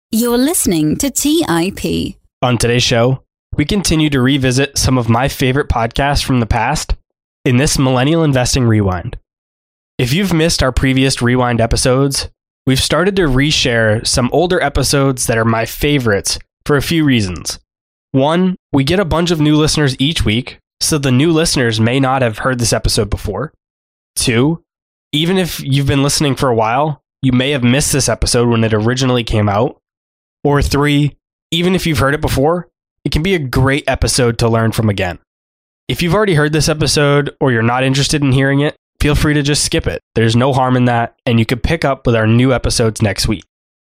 You're listening to TIP. On today's show, we continue to revisit some of my favorite podcasts from the past in this Millennial Investing Rewind. If you've missed our previous Rewind episodes, we've started to reshare some older episodes that are my favorites for a few reasons. One, we get a bunch of new listeners each week, so the new listeners may not have heard this episode before. Two, even if you've been listening for a while, you may have missed this episode when it originally came out. Or three, even if you've heard it before, it can be a great episode to learn from again. If you've already heard this episode or you're not interested in hearing it, feel free to just skip it. There's no harm in that, and you could pick up with our new episodes next week.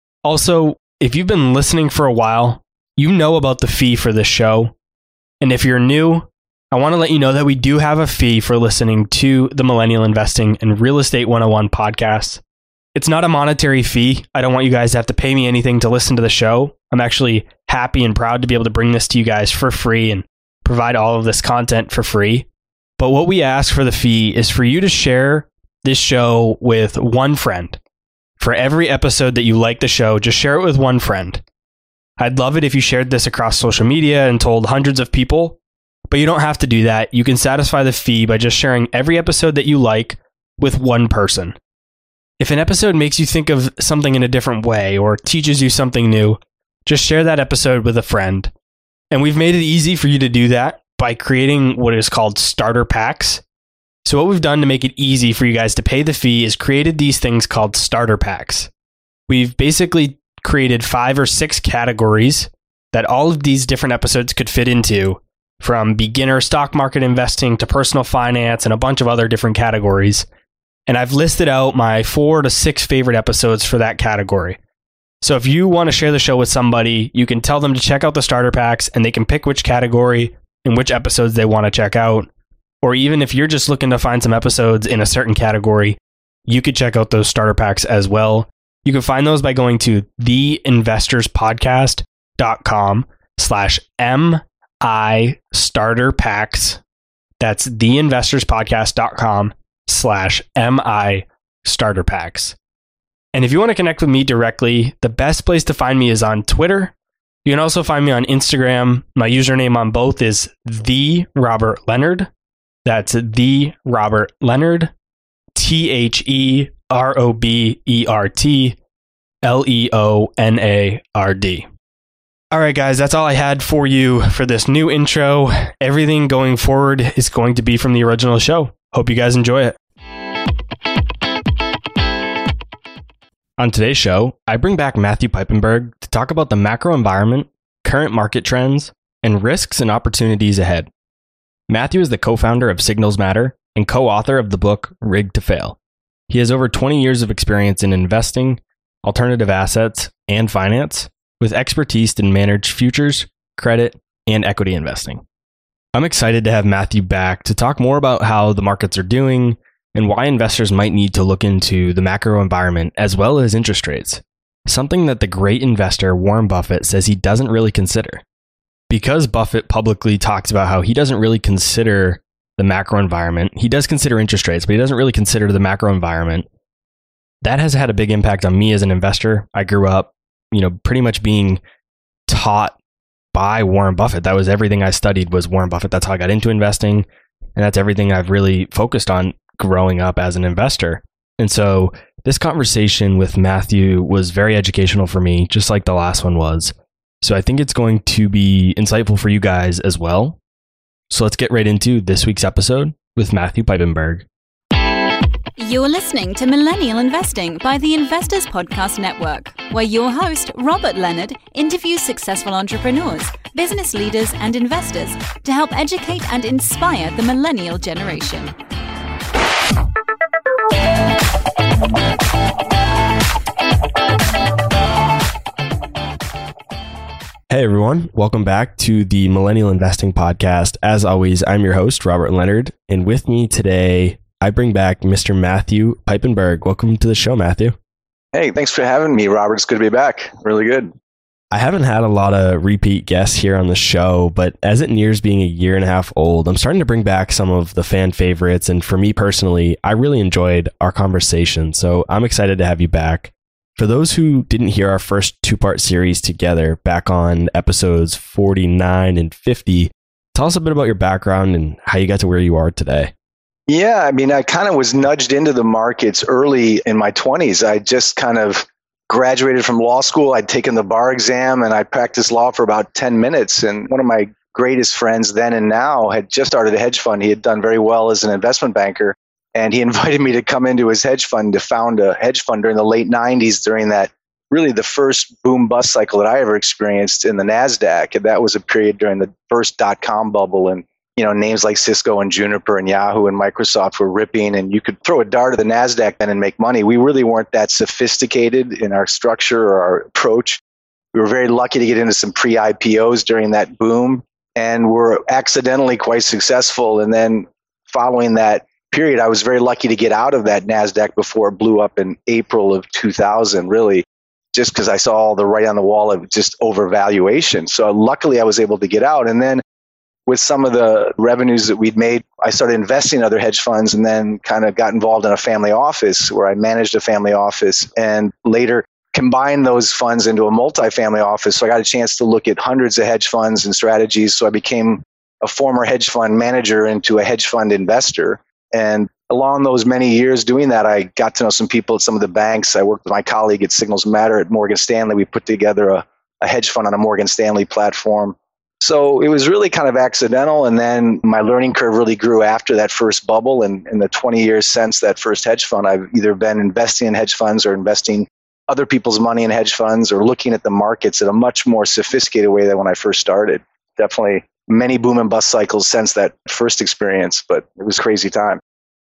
Also, if you've been listening for a while, you know about the fee for this show. And if you're new, I want to let you know that we do have a fee for listening to the Millennial Investing and Real Estate 101 podcast. It's not a monetary fee. I don't want you guys to have to pay me anything to listen to the show. I'm actually happy and proud to be able to bring this to you guys for free and provide all of this content for free. But what we ask for the fee is for you to share this show with one friend. For every episode that you like the show, just share it with one friend. I'd love it if you shared this across social media and told hundreds of people, but you don't have to do that. You can satisfy the fee by just sharing every episode that you like with one person. If an episode makes you think of something in a different way or teaches you something new, just share that episode with a friend. And we've made it easy for you to do that by creating what is called starter packs. So what we've done to make it easy for you guys to pay the fee is created these things called starter packs. We've basically created 5 or 6 categories that all of these different episodes could fit into, from beginner stock market investing to personal finance and a bunch of other different categories. And I've listed out my 4 to 6 favorite episodes for that category. So if you want to share the show with somebody, you can tell them to check out the starter packs and they can pick which category and which episodes they want to check out. Or even if you're just looking to find some episodes in a certain category, you could check out those starter packs as well. You can find those by going to theinvestorspodcast.com/MI starter packs. That's theinvestorspodcast.com/MI starter packs. And if you want to connect with me directly, the best place to find me is on Twitter. You can also find me on Instagram. My username on both is The Robert Leonard. That's The Robert Leonard. TheRobertLeonard. All right, guys, that's all I had for you for this new intro. Everything going forward is going to be from the original show. Hope you guys enjoy it. On today's show, I bring back Matthew Piepenburg to talk about the macro environment, current market trends, and risks and opportunities ahead. Matthew is the co-founder of Signals Matter and co-author of the book Rigged to Fail. He has over 20 years of experience in investing, alternative assets, and finance, with expertise in managed futures, credit, and equity investing. I'm excited to have Matthew back to talk more about how the markets are doing and why investors might need to look into the macro environment as well as interest rates, something that the great investor Warren Buffett says he doesn't really consider. Because Buffett publicly talks about how he doesn't really consider the macro environment, he does consider interest rates, but he doesn't really consider the macro environment. That has had a big impact on me as an investor. I grew up, pretty much being taught by Warren Buffett. That was everything I studied was Warren Buffett. That's how I got into investing. And that's everything I've really focused on growing up as an investor. And so this conversation with Matthew was very educational for me, just like the last one was. So I think it's going to be insightful for you guys as well. So let's get right into this week's episode with Matthew Piepenburg. You're listening to Millennial Investing by the Investors Podcast Network, where your host, Robert Leonard, interviews successful entrepreneurs, business leaders, and investors to help educate and inspire the millennial generation. Hey everyone, welcome back to the Millennial Investing Podcast. As always, I'm your host, Robert Leonard, and with me today, I bring back Mr. Matthew Piepenburg. Welcome to the show, Matthew. Hey, thanks for having me, Robert. It's good to be back. Really good. I haven't had a lot of repeat guests here on the show, but as it nears being a year and a half old, I'm starting to bring back some of the fan favorites. And for me personally, I really enjoyed our conversation. So I'm excited to have you back. For those who didn't hear our first two-part series together back on episodes 49 and 50, tell us a bit about your background and how you got to where you are today. Yeah, I mean, I kind of was nudged into the markets early in my 20s. I just kind of graduated from law school. I'd taken the bar exam and I practiced law for about 10 minutes. And one of my greatest friends then and now had just started a hedge fund. He had done very well as an investment banker. And he invited me to come into his hedge fund to found a hedge fund during the late 90s, during that really the first boom bust cycle that I ever experienced in the NASDAQ. And that was a period during the first dot-com bubble. And, names like Cisco and Juniper and Yahoo and Microsoft were ripping, and you could throw a dart at the NASDAQ then and make money. We really weren't that sophisticated in our structure or our approach. We were very lucky to get into some pre-IPOs during that boom, and were accidentally quite successful. And then following that period, I was very lucky to get out of that NASDAQ before it blew up in April of 2000, really, just because I saw all the writing on the wall of just overvaluation. So luckily I was able to get out. And then with some of the revenues that we'd made, I started investing in other hedge funds and then kind of got involved in a family office where I managed a family office and later combined those funds into a multifamily office. So I got a chance to look at hundreds of hedge funds and strategies. So I became a former hedge fund manager into a hedge fund investor. And along those many years doing that, I got to know some people at some of the banks. I worked with my colleague at Signals Matter at Morgan Stanley. We put together a hedge fund on a Morgan Stanley platform. So it was really kind of accidental. And then my learning curve really grew after that first bubble. And in the 20 years since that first hedge fund, I've either been investing in hedge funds or investing other people's money in hedge funds or looking at the markets in a much more sophisticated way than when I first started. Definitely many boom and bust cycles since that first experience, but it was a crazy time.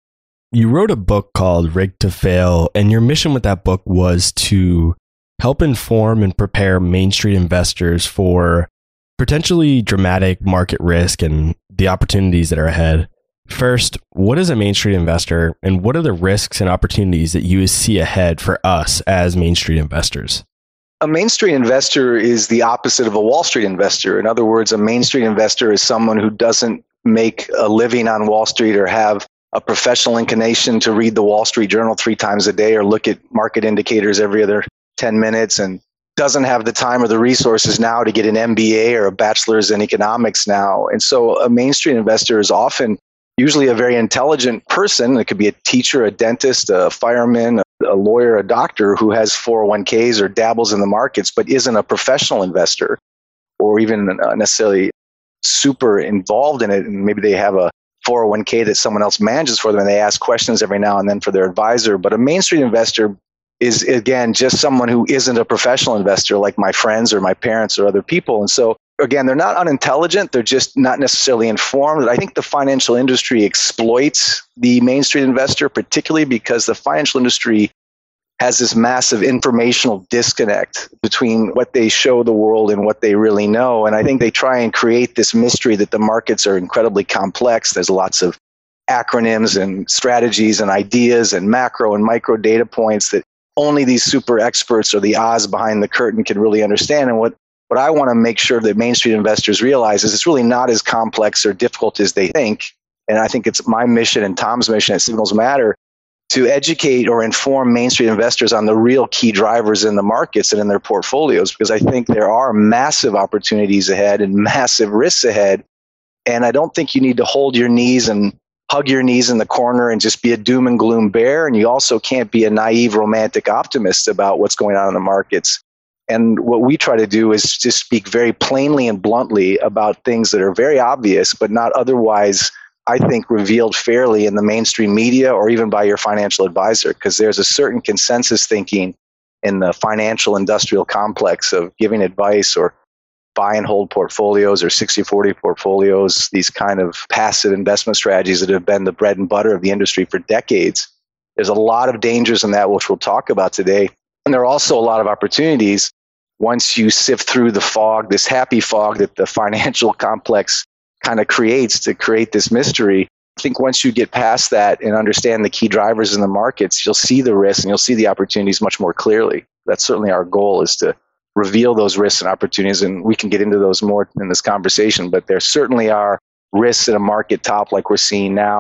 You wrote a book called Rigged to Fail, and your mission with that book was to help inform and prepare Main Street investors for potentially dramatic market risk and the opportunities that are ahead. First, what is a Main Street investor, and what are the risks and opportunities that you see ahead for us as Main Street investors? A Main Street investor is the opposite of a Wall Street investor. In other words, a Main Street investor is someone who doesn't make a living on Wall Street or have a professional inclination to read the Wall Street Journal 3 times a day or look at market indicators every other 10 minutes and doesn't have the time or the resources now to get an MBA or a bachelor's in economics now. And so a Main Street investor is often usually a very intelligent person. It could be a teacher, a dentist, a fireman, a lawyer, a doctor who has 401ks or dabbles in the markets, but isn't a professional investor or even necessarily super involved in it. And maybe they have a 401k that someone else manages for them and they ask questions every now and then for their advisor. But a Main Street investor is, again, just someone who isn't a professional investor like my friends or my parents or other people. And so, again, they're not unintelligent. They're just not necessarily informed. I think the financial industry exploits the Main Street investor, particularly because the financial industry has this massive informational disconnect between what they show the world and what they really know. And I think they try and create this mystery that the markets are incredibly complex. There's lots of acronyms and strategies and ideas and macro and micro data points that only these super experts or the Oz behind the curtain can really understand. And what I want to make sure that Main Street investors realize is it's really not as complex or difficult as they think. And I think it's my mission and Tom's mission at Signals Matter to educate or inform Main Street investors on the real key drivers in the markets and in their portfolios, because I think there are massive opportunities ahead and massive risks ahead. And I don't think you need to hold your knees and hug your knees in the corner and just be a doom and gloom bear. And you also can't be a naive romantic optimist about what's going on in the markets. And what we try to do is just speak very plainly and bluntly about things that are very obvious, but not otherwise, I think, revealed fairly in the mainstream media or even by your financial advisor, because there's a certain consensus thinking in the financial industrial complex of giving advice or buy and hold portfolios or 60-40 portfolios, these kind of passive investment strategies that have been the bread and butter of the industry for decades. There's a lot of dangers in that, which we'll talk about today. And there are also a lot of opportunities once you sift through the fog, this happy fog that the financial complex kind of creates to create this mystery. I think once you get past that and understand the key drivers in the markets, you'll see the risks and you'll see the opportunities much more clearly. That's certainly our goal, is to reveal those risks and opportunities, and we can get into those more in this conversation. But there certainly are risks at a market top like we're seeing now.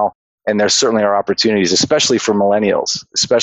And there certainly are opportunities, especially for millennials,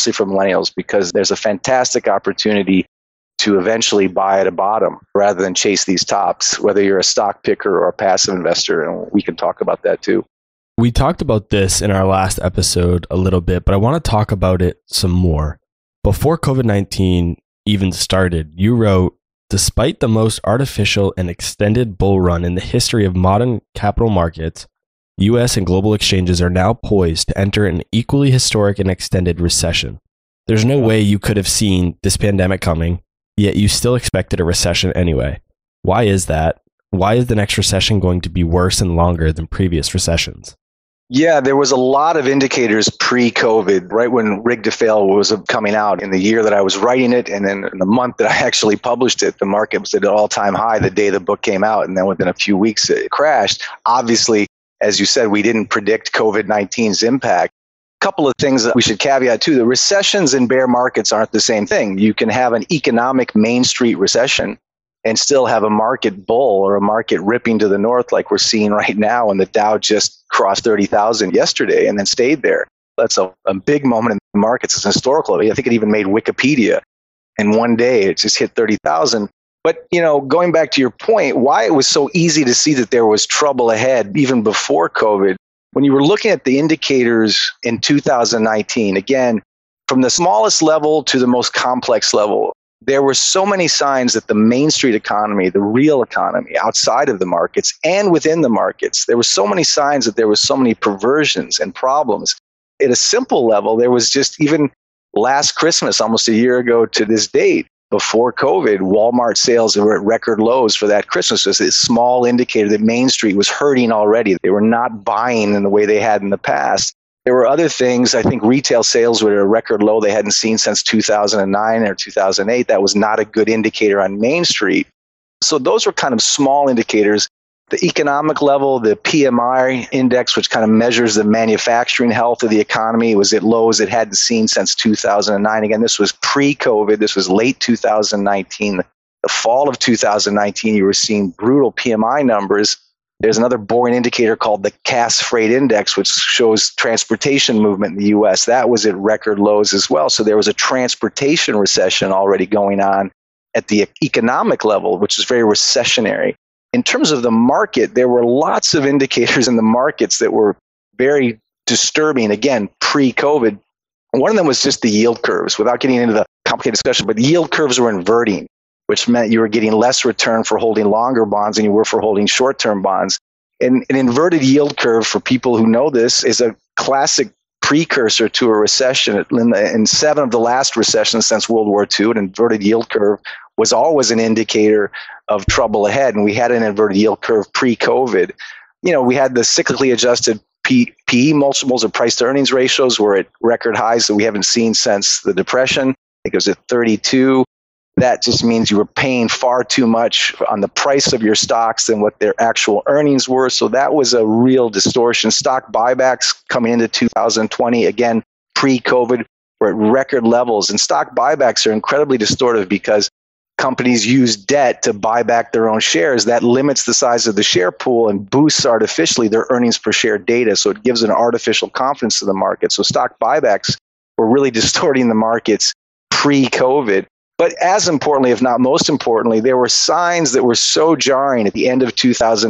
because there's a fantastic opportunity to eventually buy at a bottom rather than chase these tops, whether you're a stock picker or a passive investor. And we can talk about that too. We talked about this in our last episode a little bit, but I want to talk about it some more. Before COVID-19 even started, you wrote, despite the most artificial and extended bull run in the history of modern capital markets, U.S. and global exchanges are now poised to enter an equally historic and extended recession. There's no way you could have seen this pandemic coming, yet you still expected a recession anyway. Why is that? Why is the next recession going to be worse and longer than previous recessions? Yeah, there was a lot of indicators pre-COVID, right when Rig to Fail was coming out, in the year that I was writing it, and then in the month that I actually published it, the market was at an all-time high the day the book came out, and then within a few weeks it crashed. Obviously, as you said, we didn't predict COVID-19's impact. A couple of things that we should caveat too. The recessions and bear markets aren't the same thing. You can have an economic Main Street recession and still have a market bull or a market ripping to the north like we're seeing right now, and the Dow just crossed 30,000 yesterday and then stayed there. That's a big moment in the markets. It's historical. I think it even made Wikipedia. In one day, it just hit 30,000. But, going back to your point, why it was so easy to see that there was trouble ahead even before COVID, when you were looking at the indicators in 2019, again, from the smallest level to the most complex level, there were so many signs that the Main Street economy, the real economy outside of the markets and within the markets, there were so many signs that there was so many perversions and problems. At a simple level, there was just even last Christmas, almost a year ago to this date, before COVID, Walmart sales were at record lows for that Christmas. It was a small indicator that Main Street was hurting already. They were not buying in the way they had in the past. There were other things. I think retail sales were at a record low they hadn't seen since 2009 or 2008. That was not a good indicator on Main Street. So those were kind of small indicators. The economic level, the PMI index, which kind of measures the manufacturing health of the economy, was at lows it hadn't seen since 2009. Again, this was pre-COVID. This was late 2019. The fall of 2019, you were seeing brutal PMI numbers. There's another boring indicator called the Cass Freight Index, which shows transportation movement in the U.S. That was at record lows as well. So there was a transportation recession already going on at the economic level, which is very recessionary. In terms of the market, there were lots of indicators in the markets that were very disturbing, again, pre-COVID. One of them was just the yield curves, without getting into the complicated discussion, but yield curves were inverting, which meant you were getting less return for holding longer bonds than you were for holding short-term bonds. And an inverted yield curve, for people who know this, is a classic precursor to a recession. In 7 of the last recessions since World War II, an inverted yield curve was always an indicator of trouble ahead. And we had an inverted yield curve pre-COVID. We had the cyclically adjusted PE multiples, or price to earnings ratios, were at record highs that we haven't seen since the Depression. I think it was at 32. That just means you were paying far too much on the price of your stocks than what their actual earnings were. So that was a real distortion. Stock buybacks coming into 2020, again, pre-COVID, were at record levels. And stock buybacks are incredibly distortive because companies use debt to buy back their own shares. That limits the size of the share pool and boosts artificially their earnings per share data. So it gives an artificial confidence to the market. So stock buybacks were really distorting the markets pre-COVID. But as importantly, if not most importantly, there were signs that were so jarring at the end of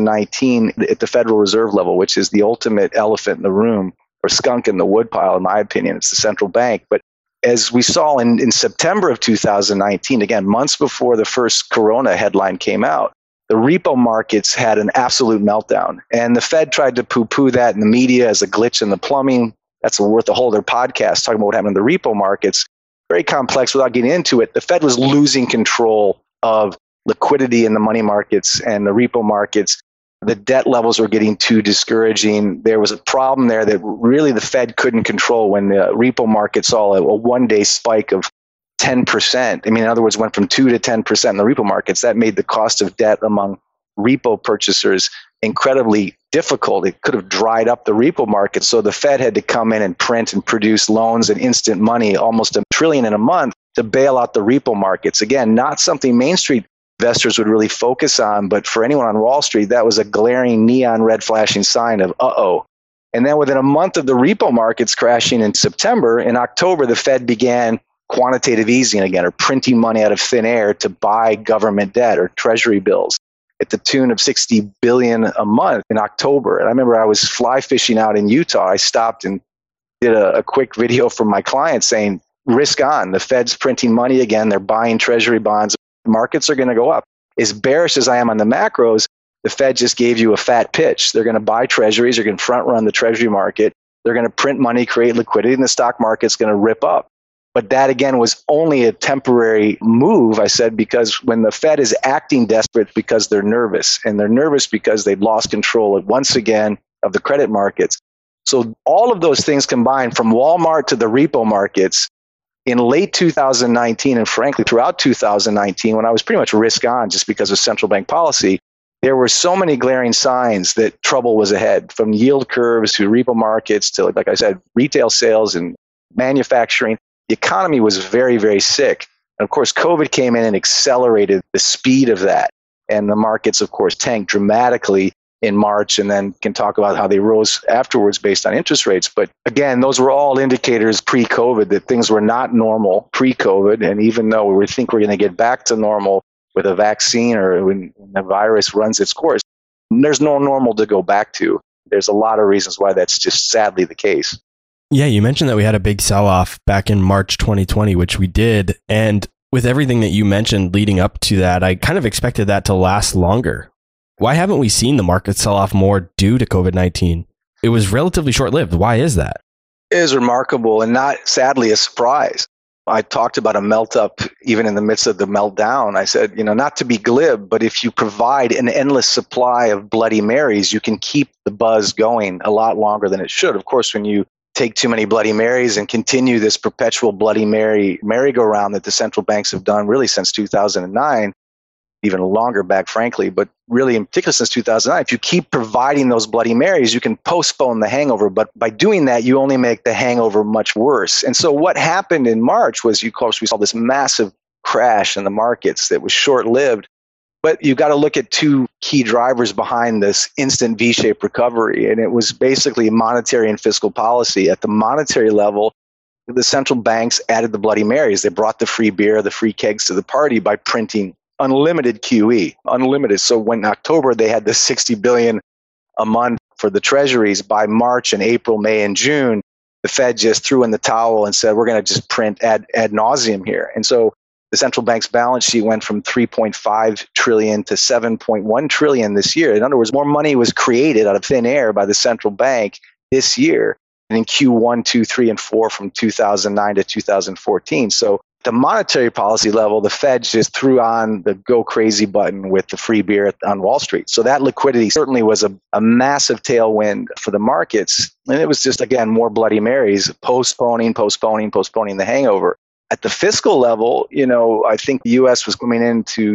2019 at the Federal Reserve level, which is the ultimate elephant in the room, or skunk in the woodpile, in my opinion. It's the central bank. But as we saw in September of 2019, again, months before the first Corona headline came out, the repo markets had an absolute meltdown. And the Fed tried to poo-poo that in the media as a glitch in the plumbing. That's worth a whole other podcast talking about what happened in the repo markets. Very complex without getting into it. The Fed was losing control of liquidity in the money markets and the repo markets. The debt levels were getting too discouraging. There was a problem there that really the Fed couldn't control when the repo market saw a one-day spike of 10%. In other words, went from 2 to 10% in the repo markets. That made the cost of debt among repo purchasers incredibly difficult. It could have dried up the repo market. So the Fed had to come in and print and produce loans and instant money, almost $1 trillion in a month, to bail out the repo markets. Again, not something Main Street investors would really focus on, but for anyone on Wall Street, that was a glaring neon red flashing sign of, And then within a month of the repo markets crashing in September, in October, the Fed began quantitative easing again, or printing money out of thin air to buy government debt or treasury bills at the tune of $60 billion a month in October. And I remember I was fly fishing out in Utah. I stopped and did a quick video for my clients saying, risk on. The Fed's printing money again. They're buying treasury bonds. Markets are going to go up. As bearish as I am on the macros, the Fed just gave you a fat pitch. They're going to buy treasuries. They're going to front run the treasury market. They're going to print money, create liquidity, and the stock market's going to rip up. But that, again, was only a temporary move, I said, because when the Fed is acting desperate because they're nervous, and they're nervous because they've lost control once again of the credit markets. So all of those things combined, from Walmart to the repo markets, in late 2019, and frankly, throughout 2019, when I was pretty much risk on just because of central bank policy, there were so many glaring signs that trouble was ahead, from yield curves to repo markets to, like I said, retail sales and manufacturing. The economy was very, very sick. And of course, COVID came in and accelerated the speed of that. And the markets, of course, tanked dramatically in March, and then can talk about how they rose afterwards based on interest rates. But again, those were all indicators pre-COVID that things were not normal pre-COVID. And even though we think we're going to get back to normal with a vaccine or when the virus runs its course, there's no normal to go back to. There's a lot of reasons why that's just sadly the case. Yeah, you mentioned that we had a big sell-off back in March 2020, which we did. And with everything that you mentioned leading up to that, I kind of expected that to last longer. Why haven't we seen the market sell off more due to COVID-19? It was relatively short-lived. Why is that? It is remarkable and not, sadly, a surprise. I talked about a melt-up even in the midst of the meltdown. I said, not to be glib, but if you provide an endless supply of Bloody Marys, you can keep the buzz going a lot longer than it should. Of course, when you take too many Bloody Marys and continue this perpetual Bloody Mary merry-go-round that the central banks have done really since 2009, even longer back, frankly, but really in particular since 2009, if you keep providing those Bloody Marys, you can postpone the hangover. But by doing that, you only make the hangover much worse. And so what happened in March was, of course, we saw this massive crash in the markets that was short-lived. But you've got to look at two key drivers behind this instant V-shaped recovery. And it was basically monetary and fiscal policy. At the monetary level, the central banks added the Bloody Marys. They brought the free beer, the free kegs to the party by printing unlimited QE, unlimited. So when October, they had the $60 billion a month for the treasuries. By March and April, May and June, the Fed just threw in the towel and said, we're going to just print ad nauseum here. And so the central bank's balance sheet went from 3.5 trillion to 7.1 trillion this year. In other words, more money was created out of thin air by the central bank this year and in Q1, 2, 3, and 4 from 2009 to 2014. So the monetary policy level, the Fed just threw on the go crazy button with the free beer on Wall Street. So that liquidity certainly was a massive tailwind for the markets. And it was just, again, more Bloody Marys, postponing the hangover. At the fiscal level, I think the U.S. was coming into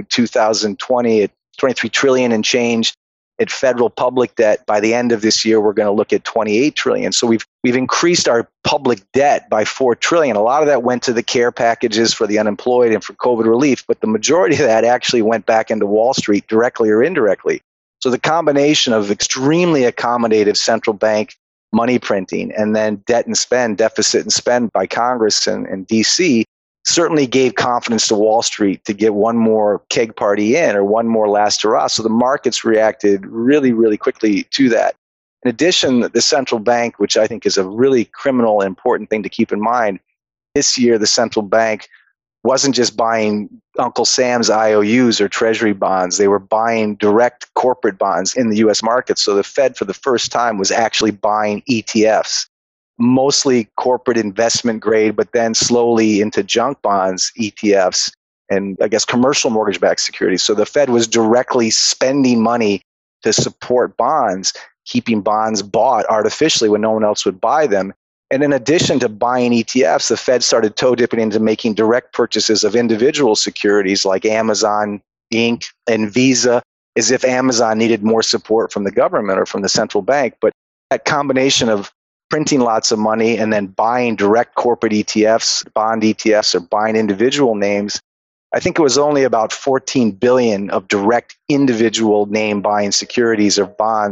2020 at 23 trillion and change at federal public debt. By the end of this year, we're going to look at 28 trillion. So we've increased our public debt by 4 trillion. A lot of that went to the care packages for the unemployed and for COVID relief, but the majority of that actually went back into Wall Street directly or indirectly. So the combination of extremely accommodative central bank money printing and then debt and spend, deficit and spend by Congress and DC certainly gave confidence to Wall Street to get one more keg party in or one more last hurrah. So the markets reacted really, really quickly to that. In addition, the central bank, which I think is a really criminal and important thing to keep in mind, this year the central bank wasn't just buying Uncle Sam's IOUs or treasury bonds. They were buying direct corporate bonds in the U.S. market. So the Fed, for the first time, was actually buying ETFs, mostly corporate investment grade, but then slowly into junk bonds, ETFs, and I guess commercial mortgage-backed securities. So the Fed was directly spending money to support bonds, keeping bonds bought artificially when no one else would buy them. And in addition to buying ETFs, the Fed started toe-dipping into making direct purchases of individual securities like Amazon, Inc., and Visa, as if Amazon needed more support from the government or from the central bank. But that combination of printing lots of money and then buying direct corporate ETFs, bond ETFs, or buying individual names, I think it was only about 14 billion of direct individual name buying securities or bonds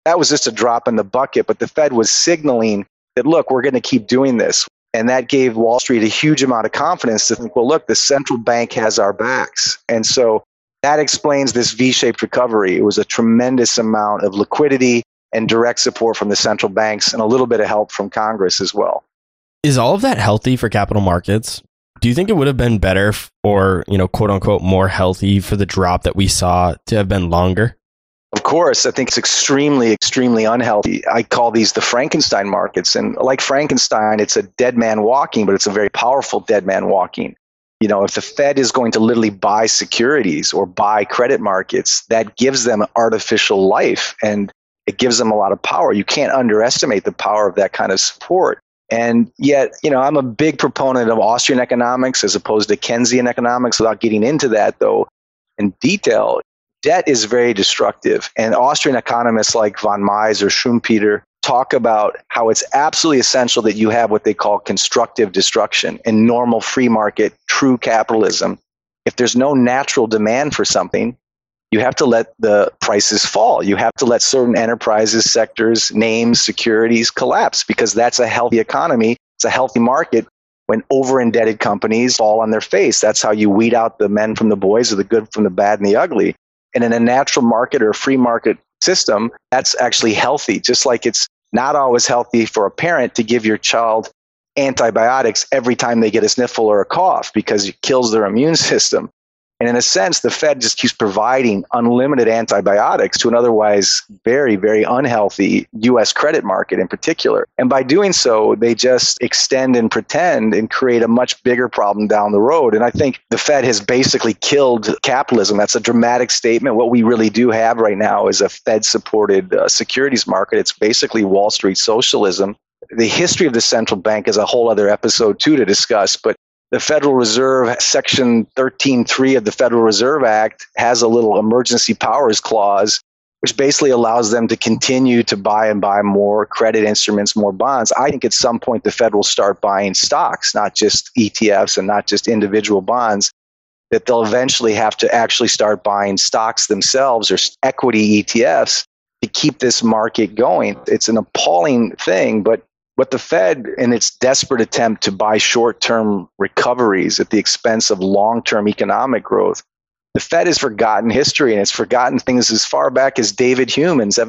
That was just a drop in the bucket, but the Fed was signaling that, look, we're going to keep doing this. And that gave Wall Street a huge amount of confidence to think, well, look, the central bank has our backs. And so that explains this V-shaped recovery. It was a tremendous amount of liquidity and direct support from the central banks and a little bit of help from Congress as well. Is all of that healthy for capital markets? Do you think it would have been better or, quote unquote, more healthy for the drop that we saw to have been longer? Of course, I think it's extremely, extremely unhealthy. I call these the Frankenstein markets. And like Frankenstein, it's a dead man walking, but it's a very powerful dead man walking. If the Fed is going to literally buy securities or buy credit markets, that gives them artificial life and it gives them a lot of power. You can't underestimate the power of that kind of support. And yet, I'm a big proponent of Austrian economics as opposed to Keynesian economics. Without getting into that, though, in detail, debt is very destructive. And Austrian economists like von Mises or Schumpeter talk about how it's absolutely essential that you have what they call constructive destruction in normal free market, true capitalism. If there's no natural demand for something, you have to let the prices fall. You have to let certain enterprises, sectors, names, securities collapse because that's a healthy economy. It's a healthy market when over-indebted companies fall on their face. That's how you weed out the men from the boys or the good from the bad and the ugly. And in a natural market or a free market system, that's actually healthy, just like it's not always healthy for a parent to give your child antibiotics every time they get a sniffle or a cough because it kills their immune system. And in a sense, the Fed just keeps providing unlimited antibiotics to an otherwise very, very unhealthy U.S. credit market in particular. And by doing so, they just extend and pretend and create a much bigger problem down the road. And I think the Fed has basically killed capitalism. That's a dramatic statement. What we really do have right now is a Fed-supported securities market. It's basically Wall Street socialism. The history of the central bank is a whole other episode, too, to discuss. But the Federal Reserve, Section 13.3 of the Federal Reserve Act has a little emergency powers clause, which basically allows them to continue to buy and buy more credit instruments, more bonds. I think at some point the Fed will start buying stocks, not just ETFs and not just individual bonds, that they'll eventually have to actually start buying stocks themselves or equity ETFs to keep this market going. It's an appalling thing, but what the Fed, in its desperate attempt to buy short-term recoveries at the expense of long-term economic growth, the Fed has forgotten history, and it's forgotten things as far back as David Hume in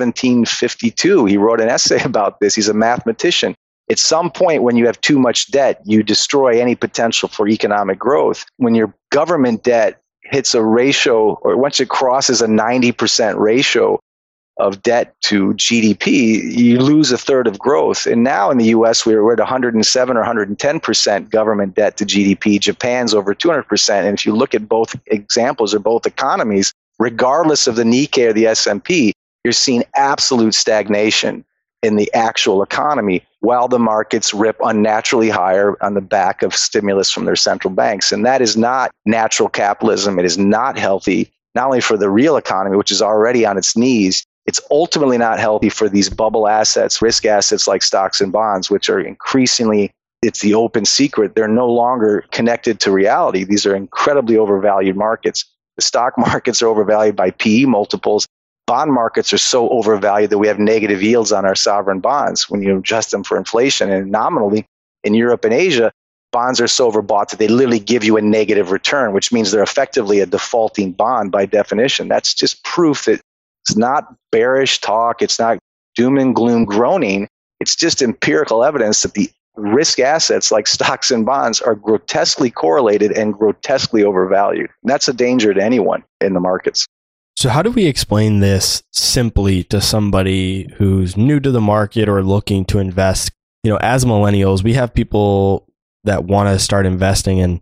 1752. He wrote an essay about this. He's a mathematician. At some point when you have too much debt, you destroy any potential for economic growth. When your government debt hits a ratio, or once it crosses a 90% ratio of debt to GDP, you lose a third of growth. And now in the US, we're at 107 or 110% government debt to GDP. Japan's over 200%. And if you look at both examples or both economies, regardless of the Nikkei or the S&P, you're seeing absolute stagnation in the actual economy while the markets rip unnaturally higher on the back of stimulus from their central banks. And that is not natural capitalism. It is not healthy, not only for the real economy, which is already on its knees. It's ultimately not healthy for these bubble assets, risk assets like stocks and bonds, which are increasingly, it's the open secret, they're no longer connected to reality. These are incredibly overvalued markets. The stock markets are overvalued by PE multiples. Bond markets are so overvalued that we have negative yields on our sovereign bonds when you adjust them for inflation. And nominally, in Europe and Asia, bonds are so overbought that they literally give you a negative return, which means they're effectively a defaulting bond by definition. That's just proof that it's not bearish talk. It's not doom and gloom groaning. It's just empirical evidence that the risk assets like stocks and bonds are grotesquely correlated and grotesquely overvalued. And that's a danger to anyone in the markets. So how do we explain this simply to somebody who's new to the market or looking to invest? As millennials, we have people that want to start investing, and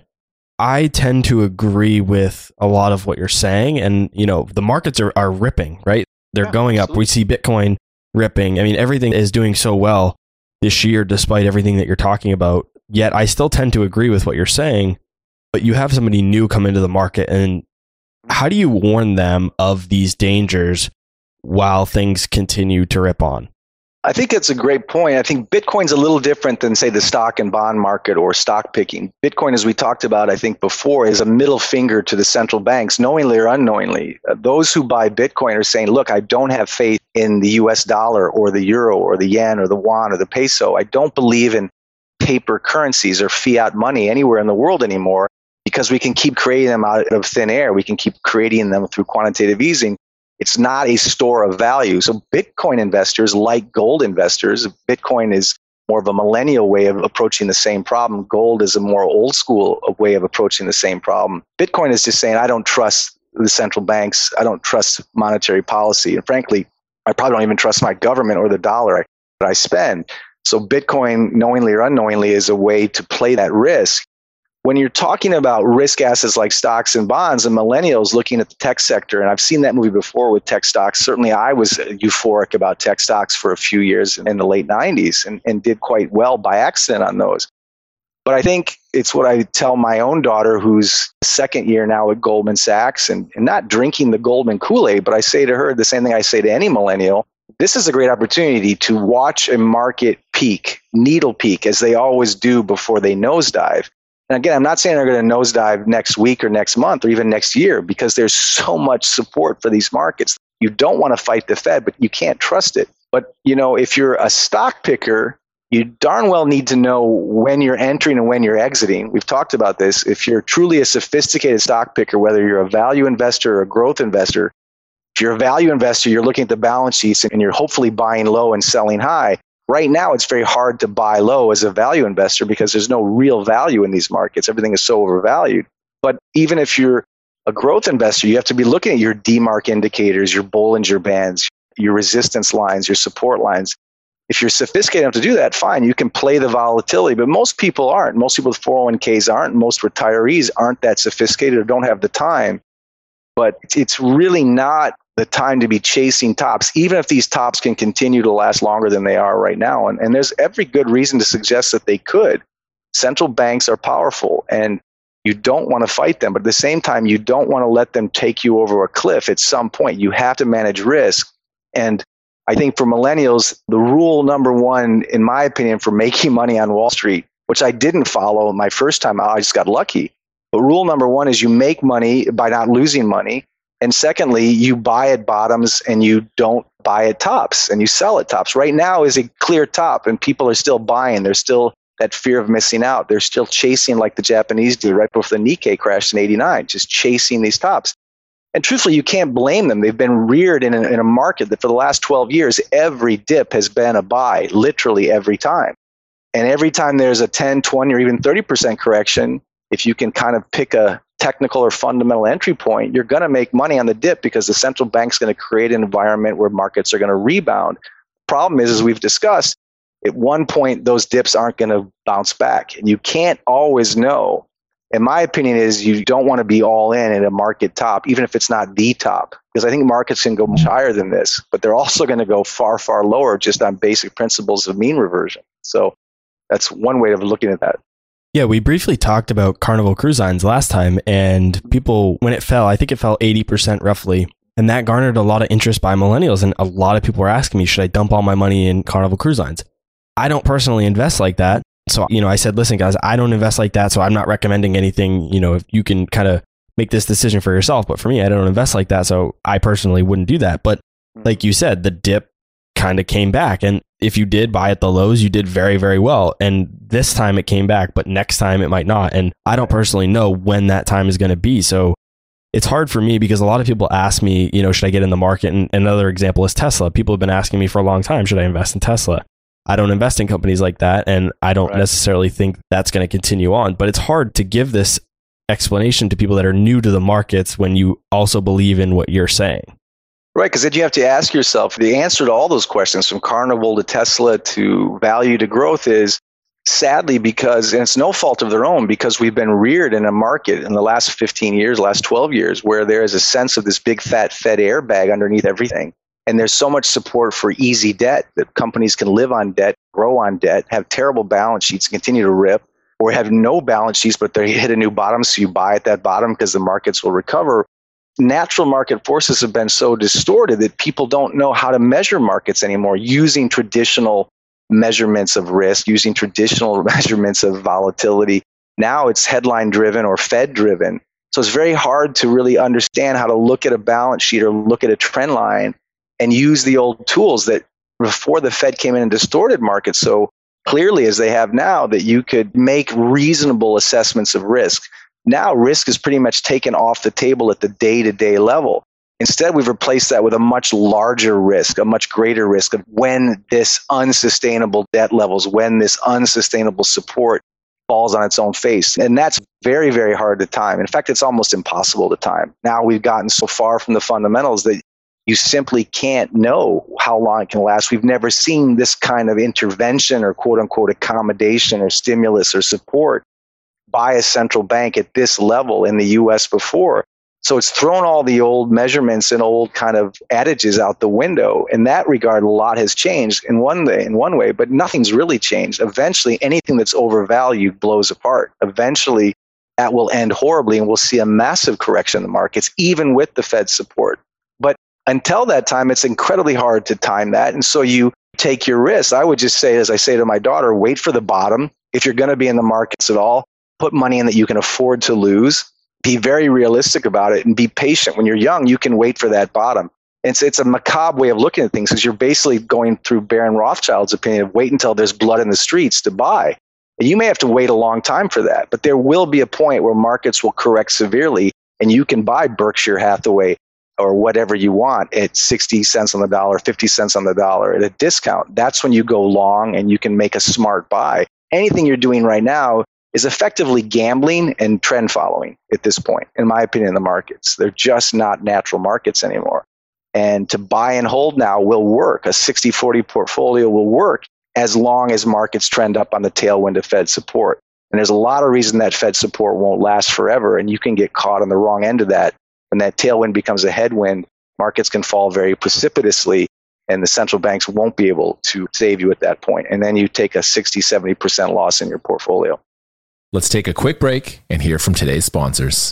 I tend to agree with a lot of what you're saying. And, the markets are ripping, right? They're going up. We see Bitcoin ripping. I mean, everything is doing so well this year, despite everything that you're talking about. Yet I still tend to agree with what you're saying, but you have somebody new come into the market. And how do you warn them of these dangers while things continue to rip on? I think that's a great point. I think Bitcoin's a little different than, say, the stock and bond market or stock picking. Bitcoin, as we talked about, I think before, is a middle finger to the central banks, knowingly or unknowingly. Those who buy Bitcoin are saying, look, I don't have faith in the US dollar or the euro or the yen or the yuan or the peso. I don't believe in paper currencies or fiat money anywhere in the world anymore because we can keep creating them out of thin air. We can keep creating them through quantitative easing. It's not a store of value. So Bitcoin investors, like gold investors, Bitcoin is more of a millennial way of approaching the same problem. Gold is a more old school way of approaching the same problem. Bitcoin is just saying, I don't trust the central banks. I don't trust monetary policy. And frankly, I probably don't even trust my government or the dollar that I spend. So Bitcoin, knowingly or unknowingly, is a way to play that risk. When you're talking about risk assets like stocks and bonds and millennials looking at the tech sector, and I've seen that movie before with tech stocks. Certainly I was euphoric about tech stocks for a few years in the late 90s and did quite well by accident on those. But I think it's what I tell my own daughter, who's second year now at Goldman Sachs, and not drinking the Goldman Kool-Aid, but I say to her the same thing I say to any millennial. This is a great opportunity to watch a market peak, needle peak, as they always do before they nosedive. And again, I'm not saying they're going to nosedive next week or next month or even next year because there's so much support for these markets. You don't want to fight the Fed, but you can't trust it. But, if you're a stock picker, you darn well need to know when you're entering and when you're exiting. We've talked about this. If you're truly a sophisticated stock picker, whether you're a value investor or a growth investor, if you're a value investor, you're looking at the balance sheets and you're hopefully buying low and selling high. Right now, it's very hard to buy low as a value investor because there's no real value in these markets. Everything is so overvalued. But even if you're a growth investor, you have to be looking at your DMARC indicators, your Bollinger Bands, your resistance lines, your support lines. If you're sophisticated enough to do that, fine, you can play the volatility. But most people aren't. Most people with 401ks aren't. Most retirees aren't that sophisticated or don't have the time. But it's really not the time to be chasing tops, even if these tops can continue to last longer than they are right now. And there's every good reason to suggest that they could. Central banks are powerful, and you don't want to fight them. But at the same time, you don't want to let them take you over a cliff at some point. You have to manage risk. And I think for millennials, the rule number one, in my opinion, for making money on Wall Street, which I didn't follow my first time out, I just got lucky. But rule number one is you make money by not losing money. And secondly, you buy at bottoms and you don't buy at tops and you sell at tops. Right now is a clear top and people are still buying. There's still that fear of missing out. They're still chasing like the Japanese did right before the Nikkei crashed in 89, just chasing these tops. And truthfully, you can't blame them. They've been reared in a market that for the last 12 years, every dip has been a buy, literally every time. And every time there's a 10, 20, or even 30% correction, if you can kind of pick a technical or fundamental entry point, you're going to make money on the dip because the central bank's going to create an environment where markets are going to rebound. Problem is, as we've discussed, at one point, those dips aren't going to bounce back. And you can't always know. In my opinion is you don't want to be all in at a market top, even if it's not the top, because I think markets can go much higher than this, but they're also going to go far, far lower just on basic principles of mean reversion. So that's one way of looking at that. Yeah, we briefly talked about Carnival Cruise Lines last time, and people, when it fell, I think it fell 80% roughly, and that garnered a lot of interest by millennials, and a lot of people were asking me, should I dump all my money in Carnival Cruise Lines? I don't personally invest like that. So, I said, listen, guys, I don't invest like that, so I'm not recommending anything. If you can kind of make this decision for yourself. But for me, I don't invest like that, so I personally wouldn't do that. But like you said, the dip kind of came back. And if you did buy at the lows, you did very, very well. And this time it came back, but next time it might not. And I don't personally know when that time is going to be. So it's hard for me because a lot of people ask me, should I get in the market? And another example is Tesla. People have been asking me for a long time, should I invest in Tesla? I don't invest in companies like that, and I don't necessarily think that's going to continue on. But it's hard to give this explanation to people that are new to the markets when you also believe in what you're saying. Right, because then you have to ask yourself, the answer to all those questions, from Carnival to Tesla to value to growth, is sadly because, and it's no fault of their own, because we've been reared in a market in the last 15 years, last 12 years, where there is a sense of this big fat Fed airbag underneath everything. And there's so much support for easy debt that companies can live on debt, grow on debt, have terrible balance sheets, continue to rip, or have no balance sheets, but they hit a new bottom, so you buy at that bottom because the markets will recover. natural market forces have been so distorted that people don't know how to measure markets anymore using traditional measurements of risk, using traditional measurements of volatility. Now it's headline driven or Fed driven. So it's very hard to really understand how to look at a balance sheet or look at a trend line and use the old tools that before the Fed came in and distorted markets so clearly as they have now, that you could make reasonable assessments of risk. Now risk is pretty much taken off the table at the day-to-day level. Instead, we've replaced that with a much larger risk, a much greater risk of when this unsustainable debt levels, when this unsustainable support falls on its own face. And that's very, very hard to time. In fact, it's almost impossible to time. Now we've gotten so far from the fundamentals that you simply can't know how long it can last. We've never seen this kind of intervention or quote unquote accommodation or stimulus or support by a central bank at this level in the US before. So it's thrown all the old measurements and old kind of adages out the window. In that regard, a lot has changed in one way, but nothing's really changed. Eventually, anything that's overvalued blows apart. Eventually, that will end horribly, and we'll see a massive correction in the markets, even with the Fed support. But until that time, it's incredibly hard to time that. And so you take your risks. I would just say, as I say to my daughter, wait for the bottom. If you're going to be in the markets at all, put money in that you can afford to lose. Be very realistic about it and be patient. When you're young, you can wait for that bottom. And it's a macabre way of looking at things because you're basically going through Baron Rothschild's opinion of wait until there's blood in the streets to buy. And you may have to wait a long time for that, but there will be a point where markets will correct severely and you can buy Berkshire Hathaway or whatever you want at 60 cents on the dollar, 50 cents on the dollar at a discount. That's when you go long and you can make a smart buy. Anything you're doing right now is effectively gambling and trend following at this point, in my opinion, in the markets. They're just not natural markets anymore. And to buy and hold now will work. A 60-40 portfolio will work as long as markets trend up on the tailwind of Fed support. And there's a lot of reason that Fed support won't last forever, and you can get caught on the wrong end of that. When that tailwind becomes a headwind, markets can fall very precipitously, and the central banks won't be able to save you at that point. And then you take a 60-70% loss in your portfolio. Let's take a quick break and hear from today's sponsors.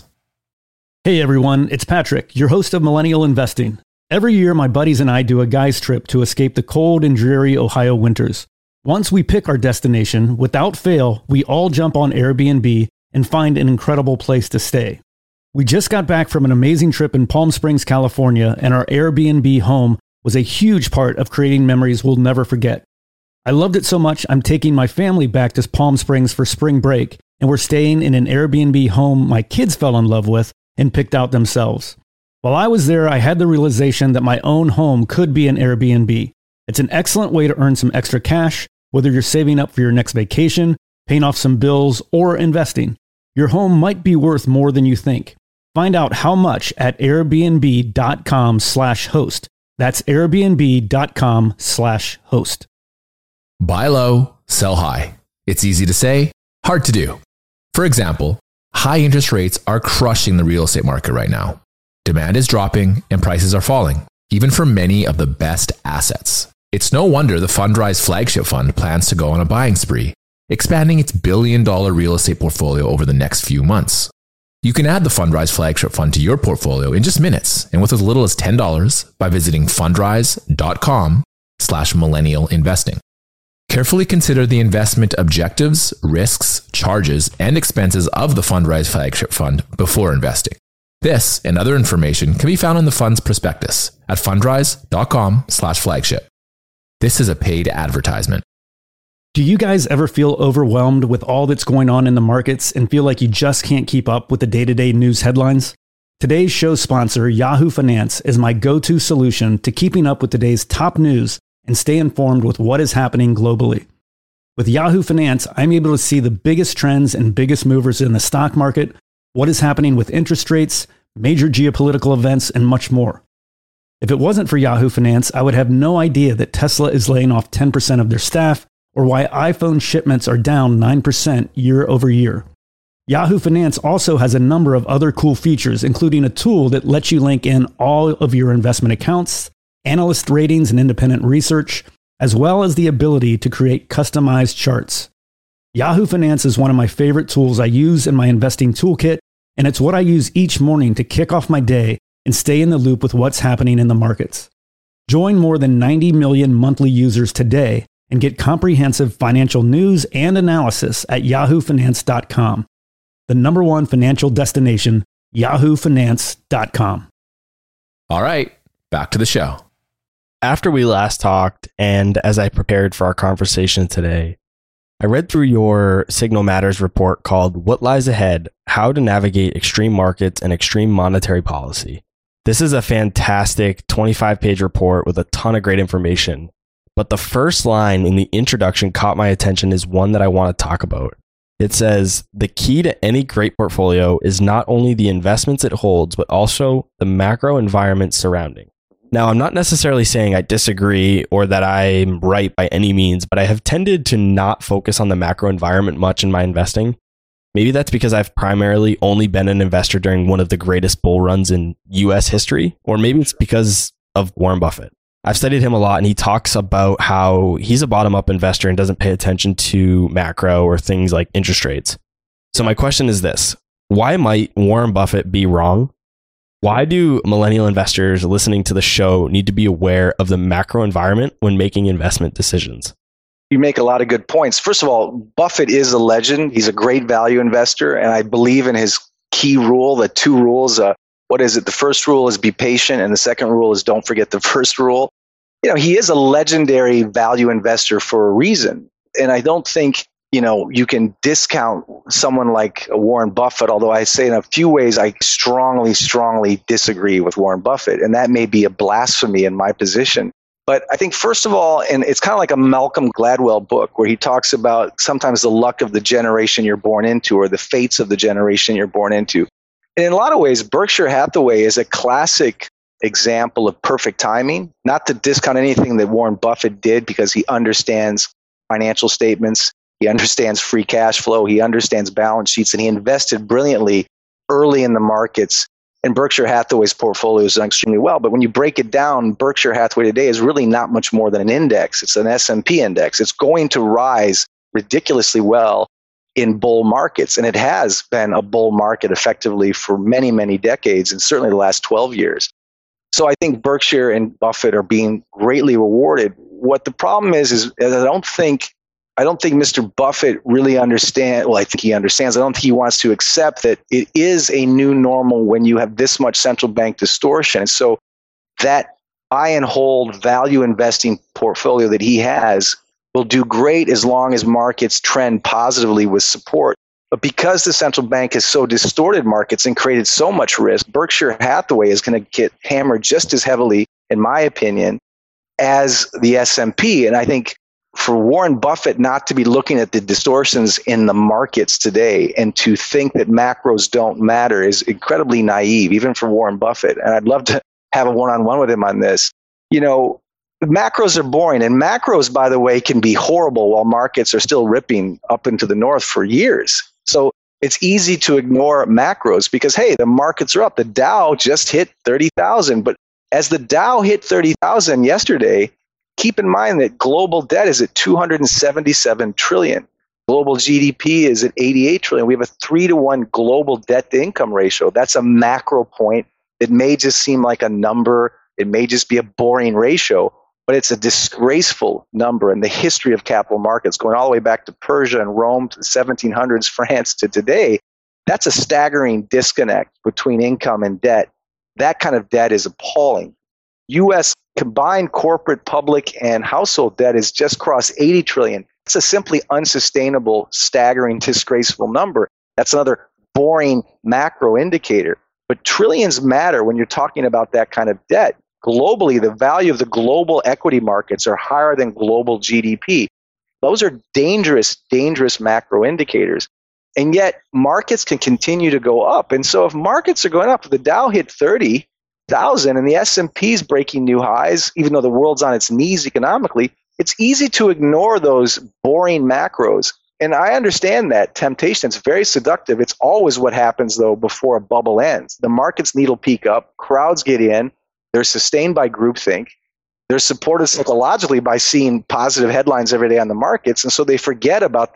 Hey everyone, it's Patrick, your host of Millennial Investing. Every year, my buddies and I do a guy's trip to escape the cold and dreary Ohio winters. Once we pick our destination, without fail, we all jump on Airbnb and find an incredible place to stay. We just got back from an amazing trip in Palm Springs, California, and our Airbnb home was a huge part of creating memories we'll never forget. I loved it so much, I'm taking my family back to Palm Springs for spring break, and we're staying in an Airbnb home my kids fell in love with and picked out themselves. While I was there, I had the realization that my own home could be an Airbnb. It's an excellent way to earn some extra cash, whether you're saving up for your next vacation, paying off some bills, or investing. Your home might be worth more than you think. Find out how much at airbnb.com/host. That's airbnb.com/host. Buy low, sell high. It's easy to say, hard to do. For example, high interest rates are crushing the real estate market right now. Demand is dropping and prices are falling, even for many of the best assets. It's no wonder the Fundrise flagship fund plans to go on a buying spree, expanding its billion-dollar real estate portfolio over the next few months. You can add the Fundrise flagship fund to your portfolio in just minutes and with as little as $10 by visiting fundrise.com/millennial investing. Carefully consider the investment objectives, risks, charges, and expenses of the Fundrise flagship fund before investing. This and other information can be found in the fund's prospectus at fundrise.com/flagship. This is a paid advertisement. Do you guys ever feel overwhelmed with all that's going on in the markets and feel like you just can't keep up with the day-to-day news headlines? Today's show sponsor, Yahoo Finance, is my go-to solution to keeping up with today's top news and stay informed with what is happening globally. With Yahoo Finance, I'm able to see the biggest trends and biggest movers in the stock market, what is happening with interest rates, major geopolitical events, and much more. If it wasn't for Yahoo Finance, I would have no idea that Tesla is laying off 10% of their staff, or why iPhone shipments are down 9% year over year. Yahoo Finance also has a number of other cool features, including a tool that lets you link in all of your investment accounts, analyst ratings and independent research, as well as the ability to create customized charts. Yahoo Finance is one of my favorite tools I use in my investing toolkit, and it's what I use each morning to kick off my day and stay in the loop with what's happening in the markets. Join more than 90 million monthly users today and get comprehensive financial news and analysis at yahoofinance.com. The #1 financial destination, yahoofinance.com. All right, back to the show. After we last talked, and as I prepared for our conversation today, I read through your Signal Matters report called What Lies Ahead: How to Navigate Extreme Markets and Extreme Monetary Policy. This is a fantastic 25-page report with a ton of great information. But the first line in the introduction caught my attention is one that I want to talk about. It says, the key to any great portfolio is not only the investments it holds, but also the macro environment surrounding. Now, I'm not necessarily saying I disagree or that I'm right by any means, but I have tended to not focus on the macro environment much in my investing. Maybe that's because I've primarily only been an investor during one of the greatest bull runs in US history, or maybe it's because of Warren Buffett. I've studied him a lot, and he talks about how he's a bottom-up investor and doesn't pay attention to macro or things like interest rates. So my question is this: why might Warren Buffett be wrong? Why do millennial investors listening to the show need to be aware of the macro environment when making investment decisions? You make a lot of good points. First of all, Buffett is a legend. He's a great value investor, and I believe in his key rule, the two rules. What is it? The first rule is be patient, and the second rule is don't forget the first rule. You know, he is a legendary value investor for a reason, and I don't think, you can discount someone like Warren Buffett, although I say in a few ways I strongly disagree with Warren Buffett, and that may be a blasphemy in my position. But I think, first of all, and it's kind of like a Malcolm Gladwell book where he talks about sometimes the luck of the generation you're born into or the fates of the generation you're born into. And in a lot of ways, Berkshire Hathaway is a classic example of perfect timing, not to discount anything that Warren Buffett did, because he understands financial statements, he understands free cash flow, he understands balance sheets, and he invested brilliantly early in the markets. And Berkshire Hathaway's portfolio is done extremely well. But when you break it down, Berkshire Hathaway today is really not much more than an index. It's an S&P index. It's going to rise ridiculously well in bull markets. And it has been a bull market effectively for many, many decades, and certainly the last 12 years. So I think Berkshire and Buffett are being greatly rewarded. What the problem is I don't think Mr. Buffett really understands. Well, I think he understands. I don't think he wants to accept that it is a new normal when you have this much central bank distortion. And so that buy and hold value investing portfolio that he has will do great as long as markets trend positively with support. But because the central bank has so distorted markets and created so much risk, Berkshire Hathaway is going to get hammered just as heavily, in my opinion, as the S&P. And I think for Warren Buffett not to be looking at the distortions in the markets today and to think that macros don't matter is incredibly naive, even for Warren Buffett. And I'd love to have a one-on-one with him on this. Macros are boring, and macros, by the way, can be horrible while markets are still ripping up into the north for years. So it's easy to ignore macros because, hey, the markets are up. The Dow just hit 30,000. But as the Dow hit 30,000 yesterday, keep in mind that global debt is at 277 trillion. Global GDP is at 88 trillion. We have a 3-to-1 global debt to income ratio. That's a macro point. It may just seem like a number. It may just be a boring ratio, but it's a disgraceful number in the history of capital markets, going all the way back to Persia and Rome to the 1700s, France to today. That's a staggering disconnect between income and debt. That kind of debt is appalling. U.S. combined corporate, public, and household debt has just crossed 80 trillion. It's a simply unsustainable, staggering, disgraceful number. That's another boring macro indicator. But trillions matter when you're talking about that kind of debt. Globally, the value of the global equity markets are higher than global GDP. Those are dangerous, dangerous macro indicators. And yet, markets can continue to go up. And so if markets are going up, if the Dow hit 30,000 and the S&P is breaking new highs, even though the world's on its knees economically, it's easy to ignore those boring macros. And I understand that temptation. It's very seductive. It's always what happens, though, before a bubble ends. The markets needle peak up, crowds get in, they're sustained by groupthink, they're supported psychologically by seeing positive headlines every day on the markets, and so they forget about these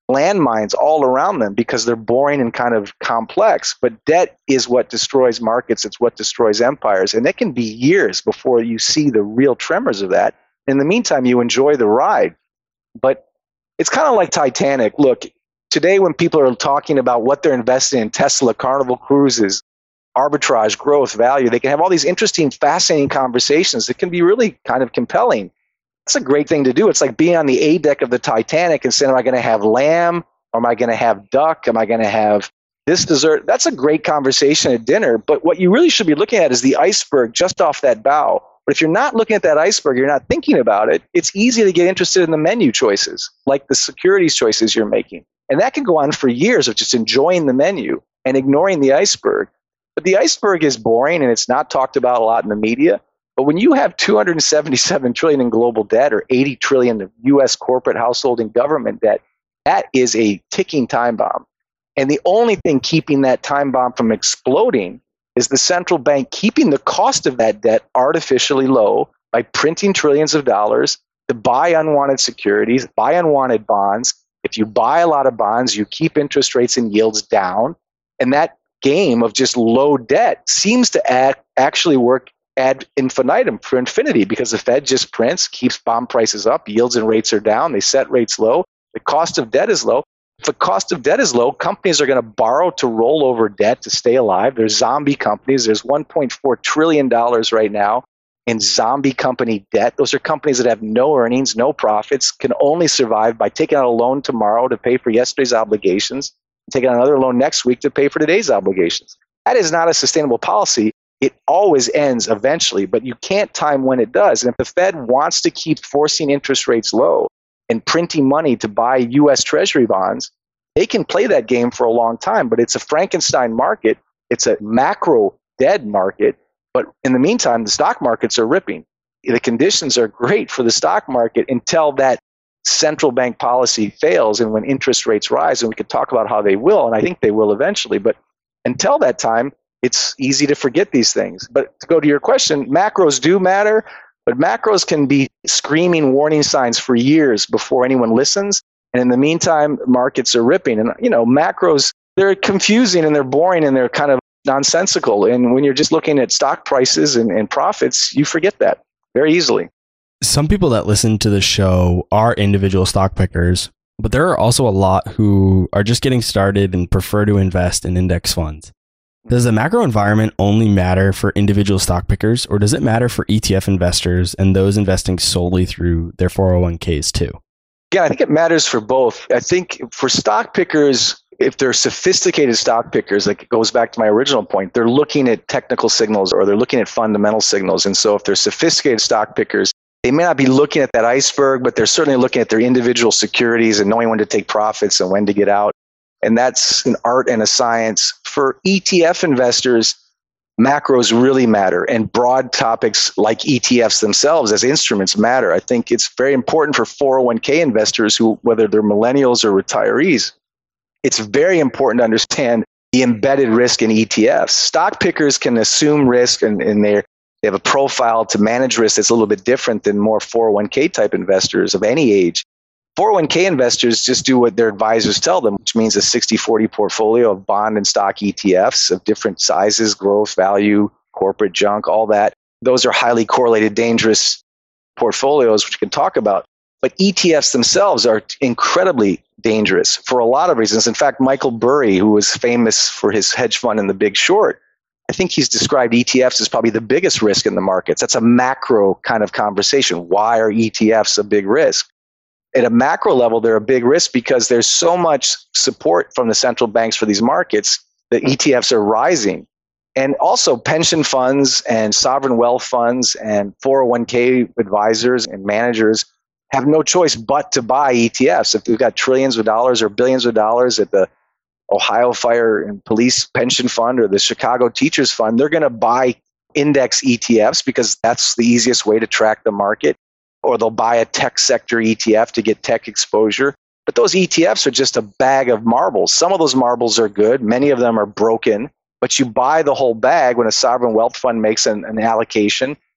landmines all around them because they're boring and kind of complex. But debt is what destroys markets. It's what destroys empires. And it can be years before you see the real tremors of that. In the meantime, you enjoy the ride. But it's kind of like Titanic. Look, today when people are talking about what they're investing in, Tesla, Carnival Cruises, arbitrage, growth, value, they can have all these interesting, fascinating conversations that can be really kind of compelling. It's a great thing to do. It's like being on the A deck of the Titanic and saying, am I going to have lamb? Or am I going to have duck? Am I going to have this dessert? That's a great conversation at dinner. But what you really should be looking at is the iceberg just off that bow. But if you're not looking at that iceberg, you're not thinking about it, it's easy to get interested in the menu choices, like the securities choices you're making. And that can go on for years of just enjoying the menu and ignoring the iceberg. But the iceberg is boring and it's not talked about a lot in the media. But when you have $277 trillion in global debt or $80 trillion of U.S. corporate, household, and government debt, that is a ticking time bomb. And the only thing keeping that time bomb from exploding is the central bank keeping the cost of that debt artificially low by printing trillions of dollars to buy unwanted securities, buy unwanted bonds. If you buy a lot of bonds, you keep interest rates and yields down. And that game of just low debt seems to actually work ad infinitum for infinity because the Fed just prints, keeps bond prices up, yields and rates are down, they set rates low, the cost of debt is low. If the cost of debt is low, companies are going to borrow to roll over debt to stay alive. There's zombie companies. There's $1.4 trillion right now in zombie company debt. Those are companies that have no earnings, no profits, can only survive by taking out a loan tomorrow to pay for yesterday's obligations, taking out another loan next week to pay for today's obligations. That is not a sustainable policy. It always ends eventually, but you can't time when it does. And if the Fed wants to keep forcing interest rates low and printing money to buy U.S. Treasury bonds, they can play that game for a long time, but it's a Frankenstein market. It's a macro dead market. But in the meantime, the stock markets are ripping. The conditions are great for the stock market until that central bank policy fails and when interest rates rise, and we could talk about how they will, and I think they will eventually. But until that time, it's easy to forget these things. But to go to your question, macros do matter, but macros can be screaming warning signs for years before anyone listens. And in the meantime, markets are ripping. And, macros, they're confusing and they're boring and they're kind of nonsensical. And when you're just looking at stock prices and profits, you forget that very easily. Some people that listen to the show are individual stock pickers, but there are also a lot who are just getting started and prefer to invest in index funds. Does the macro environment only matter for individual stock pickers, or does it matter for ETF investors and those investing solely through their 401ks too? Yeah, I think it matters for both. I think for stock pickers, if they're sophisticated stock pickers, like it goes back to my original point, they're looking at technical signals or they're looking at fundamental signals. And so if they're sophisticated stock pickers, they may not be looking at that iceberg, but they're certainly looking at their individual securities and knowing when to take profits and when to get out. And that's an art and a science. For ETF investors, macros really matter, and broad topics like ETFs themselves as instruments matter. I think it's very important for 401k investors who, whether they're millennials or retirees, it's very important to understand the embedded risk in ETFs. Stock pickers can assume risk and they have a profile to manage risk that's a little bit different than more 401k type investors of any age. 401k investors just do what their advisors tell them, which means a 60-40 portfolio of bond and stock ETFs of different sizes, growth, value, corporate junk, all that. Those are highly correlated, dangerous portfolios, which we can talk about. But ETFs themselves are incredibly dangerous for a lot of reasons. In fact, Michael Burry, who was famous for his hedge fund in The Big Short, I think he's described ETFs as probably the biggest risk in the markets. That's a macro kind of conversation. Why are ETFs a big risk? At a macro level, they're a big risk because there's so much support from the central banks for these markets that ETFs are rising. And also pension funds and sovereign wealth funds and 401k advisors and managers have no choice but to buy ETFs. If they've got trillions of dollars or billions of dollars at the Ohio Fire and Police Pension Fund or the Chicago Teachers Fund, they're going to buy index ETFs because that's the easiest way to track the market. Or they'll buy a tech sector ETF to get tech exposure. But those ETFs are just a bag of marbles. Some of those marbles are good. Many of them are broken. But you buy the whole bag when a sovereign wealth fund makes an allocation.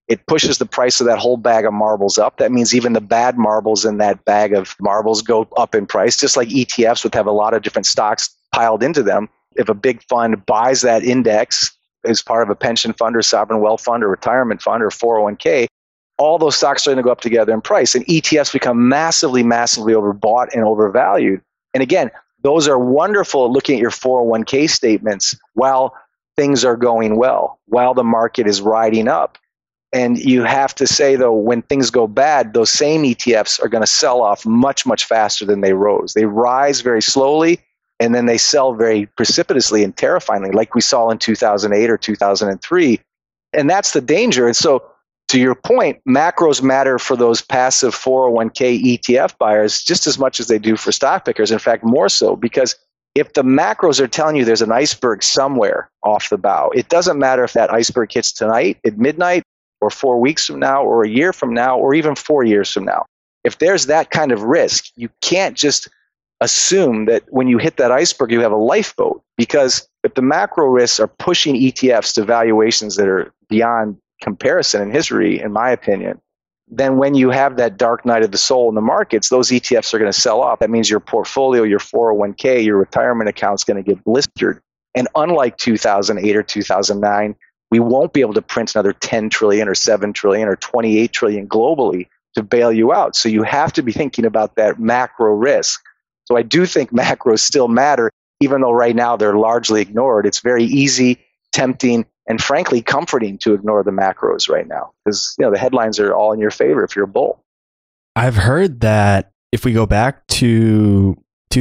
it pushes the price of that whole bag of marbles up. That means even the bad marbles in that bag of marbles go up in price, just like ETFs would have a lot of different stocks piled into them. If a big fund buys that index as part of a pension fund or sovereign wealth fund or retirement fund or 401k, all those stocks are going to go up together in price. And ETFs become massively, massively overbought and overvalued. And again, those are wonderful at looking at your 401k statements while things are going well, while the market is riding up. And you have to say, though, when things go bad, those same ETFs are going to sell off much, much faster than they rose. They rise very slowly, and then they sell very precipitously and terrifyingly, like we saw in 2008 or 2003. And that's the danger. And so, to your point, macros matter for those passive 401k ETF buyers just as much as they do for stock pickers. In fact, more so, because if the macros are telling you there's an iceberg somewhere off the bow, it doesn't matter if that iceberg hits tonight at midnight or 4 weeks from now or a year from now or even 4 years from now. If there's that kind of risk, you can't just assume that when you hit that iceberg, you have a lifeboat, because if the macro risks are pushing ETFs to valuations that are beyond comparison in history, in my opinion, then when you have that dark night of the soul in the markets, those ETFs are going to sell off. That means your portfolio, your 401k, your retirement account is going to get blistered. And unlike 2008 or 2009, we won't be able to print another 10 trillion or 7 trillion or 28 trillion globally to bail you out. So you have to be thinking about that macro risk. So I do think macros still matter, even though right now they're largely ignored. It's very easy, tempting, and frankly comforting to ignore the macros right now, because the headlines are all in your favor if you're a bull. I've heard that if we go back to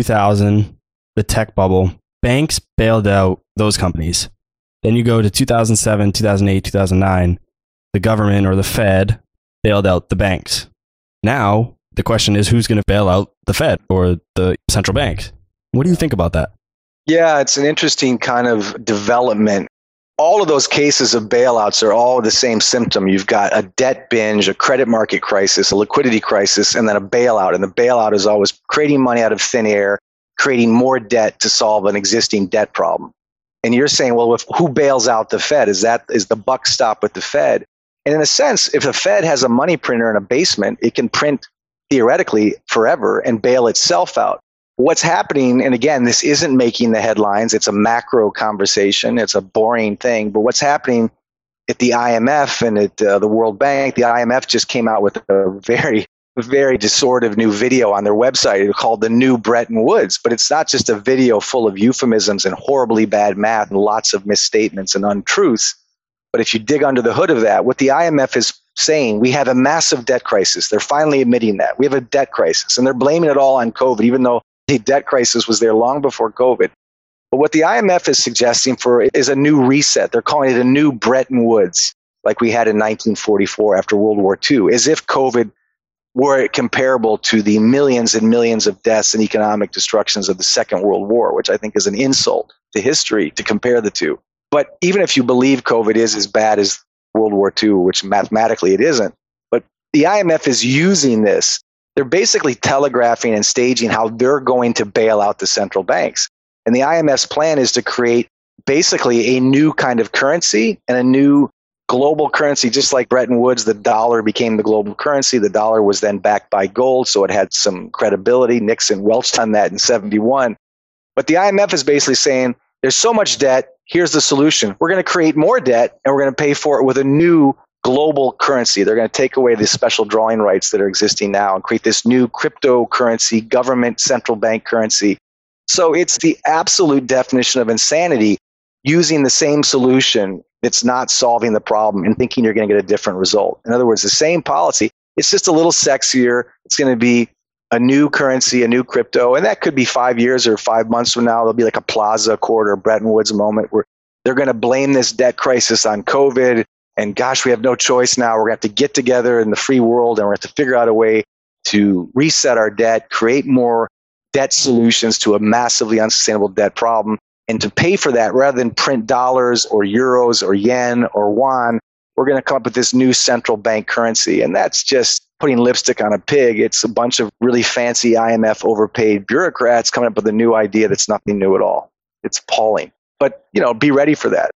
2000, the tech bubble, banks bailed out those companies. Then you go to 2007, 2008, 2009, the government or the Fed bailed out the banks. Now, the question is, who's going to bail out the Fed or the central banks? What do you think about that? Yeah, it's an interesting kind of development. All of those cases of bailouts are all the same symptom. You've got a debt binge, a credit market crisis, a liquidity crisis, and then a bailout. And the bailout is always creating money out of thin air, creating more debt to solve an existing debt problem. And you're saying, well, who bails out the Fed? Is the buck stop with the Fed? And in a sense, if the Fed has a money printer in a basement, it can print theoretically forever and bail itself out. What's happening, and again, this isn't making the headlines. It's a macro conversation. It's a boring thing. But what's happening at the IMF and at the World Bank, the IMF just came out with a very, very distortive new video on their website called The New Bretton Woods. But it's not just a video full of euphemisms and horribly bad math and lots of misstatements and untruths. But if you dig under the hood of that, what the IMF is saying, we have a massive debt crisis. They're finally admitting that. We have a debt crisis. And they're blaming it all on COVID, even though the debt crisis was there long before COVID. But what the IMF is suggesting for is a new reset. They're calling it a new Bretton Woods, like we had in 1944 after World War II, as if COVID were comparable to the millions and millions of deaths and economic destructions of the Second World War, which I think is an insult to history to compare the two. But even if you believe COVID is as bad as World War II, which mathematically it isn't, but the IMF is using this. They're basically telegraphing and staging how they're going to bail out the central banks. And the IMF's plan is to create basically a new kind of currency and a new global currency, just like Bretton Woods, the dollar became the global currency. The dollar was then backed by gold, so it had some credibility. Nixon welched on that in 1971. But the IMF is basically saying, there's so much debt, here's the solution. We're going to create more debt, and we're going to pay for it with a new global currency. They're going to take away the special drawing rights that are existing now and create this new cryptocurrency, government central bank currency. So it's the absolute definition of insanity, using the same solution that's not solving the problem and thinking you're going to get a different result. In other words, the same policy, it's just a little sexier. It's going to be a new currency, a new crypto, and that could be 5 years or 5 months from now. There'll be like a Plaza Accord or Bretton Woods moment where they're going to blame this debt crisis on COVID. And gosh, we have no choice now. We're going to have to get together in the free world, and we're going to have to figure out a way to reset our debt, create more debt solutions to a massively unsustainable debt problem. And to pay for that, rather than print dollars or euros or yen or yuan, we're going to come up with this new central bank currency. And that's just putting lipstick on a pig. It's a bunch of really fancy IMF overpaid bureaucrats coming up with a new idea that's nothing new at all. It's appalling. But, be ready for that.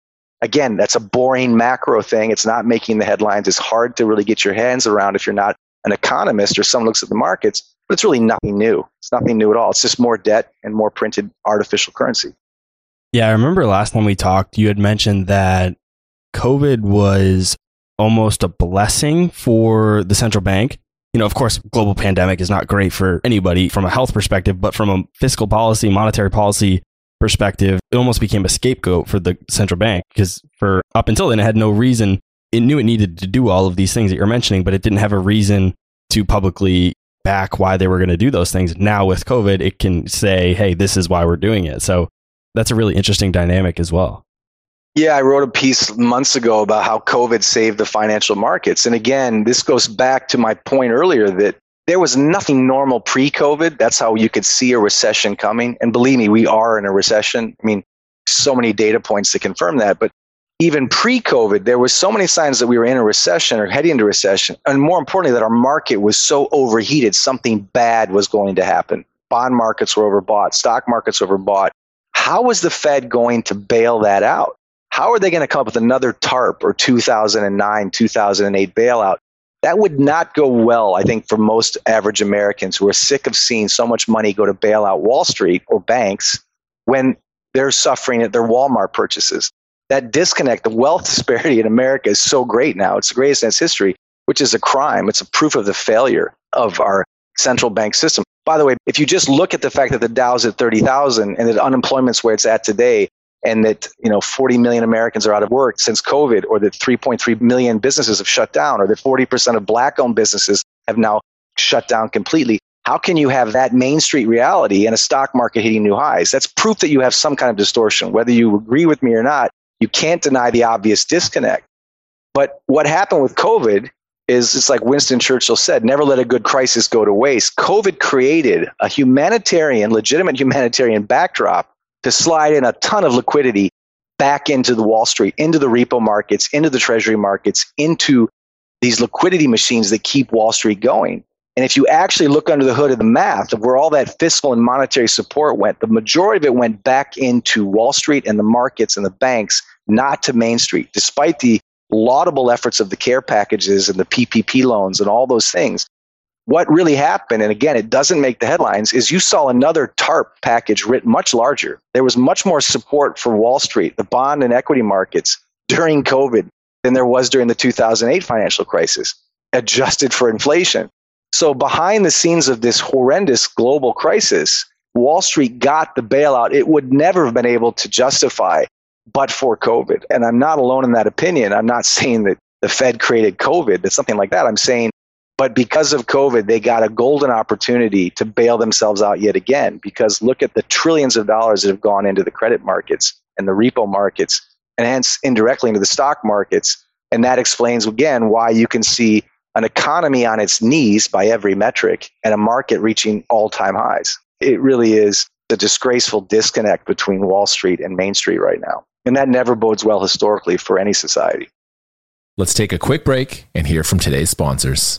Again, that's a boring macro thing. It's not making the headlines. It's hard to really get your hands around if you're not an economist or someone looks at the markets, but it's really nothing new. It's nothing new at all. It's just more debt and more printed artificial currency. Yeah, I remember last time we talked, you had mentioned that COVID was almost a blessing for the central bank. You know, of course, global pandemic is not great for anybody from a health perspective, but from a fiscal policy, monetary policy perspective, it almost became a scapegoat for the central bank because for up until then, it had no reason. It knew it needed to do all of these things that you're mentioning, but it didn't have a reason to publicly back why they were going to do those things. Now with COVID, it can say, hey, this is why we're doing it. So that's a really interesting dynamic as well. Yeah, I wrote a piece months ago about how COVID saved the financial markets. And again, this goes back to my point earlier that there was nothing normal pre-COVID. That's how you could see a recession coming. And believe me, we are in a recession. I mean, so many data points to confirm that. But even pre-COVID, there was so many signs that we were in a recession or heading into recession. And more importantly, that our market was so overheated, something bad was going to happen. Bond markets were overbought, stock markets were overbought. How was the Fed going to bail that out? How are they going to come up with another TARP or 2009, 2008 bailout? That would not go well, I think, for most average Americans who are sick of seeing so much money go to bail out Wall Street or banks when they're suffering at their Walmart purchases. That disconnect, the wealth disparity in America is so great now. It's the greatest in its history, which is a crime. It's a proof of the failure of our central bank system. By the way, if you just look at the fact that the Dow's at 30,000 and that unemployment's where it's at today, and that 40 million Americans are out of work since COVID, or that 3.3 million businesses have shut down, or that 40% of Black-owned businesses have now shut down completely, how can you have that Main Street reality and a stock market hitting new highs? That's proof that you have some kind of distortion. Whether you agree with me or not, you can't deny the obvious disconnect. But what happened with COVID is, it's like Winston Churchill said, never let a good crisis go to waste. COVID created a legitimate humanitarian backdrop to slide in a ton of liquidity back into the Wall Street, into the repo markets, into the treasury markets, into these liquidity machines that keep Wall Street going. And if you actually look under the hood of the math of where all that fiscal and monetary support went, the majority of it went back into Wall Street and the markets and the banks, not to Main Street, despite the laudable efforts of the care packages and the PPP loans and all those things. What really happened, and again, it doesn't make the headlines, is you saw another TARP package written much larger. There was much more support for Wall Street, the bond and equity markets during COVID than there was during the 2008 financial crisis, adjusted for inflation. So behind the scenes of this horrendous global crisis, Wall Street got the bailout it would never have been able to justify but for COVID. And I'm not alone in that opinion. I'm not saying that the Fed created COVID. It's something like that. I'm saying, but because of COVID, they got a golden opportunity to bail themselves out yet again, because look at the trillions of dollars that have gone into the credit markets and the repo markets, and hence indirectly into the stock markets. And that explains, again, why you can see an economy on its knees by every metric and a market reaching all-time highs. It really is a disgraceful disconnect between Wall Street and Main Street right now. And that never bodes well historically for any society. Let's take a quick break and hear from today's sponsors.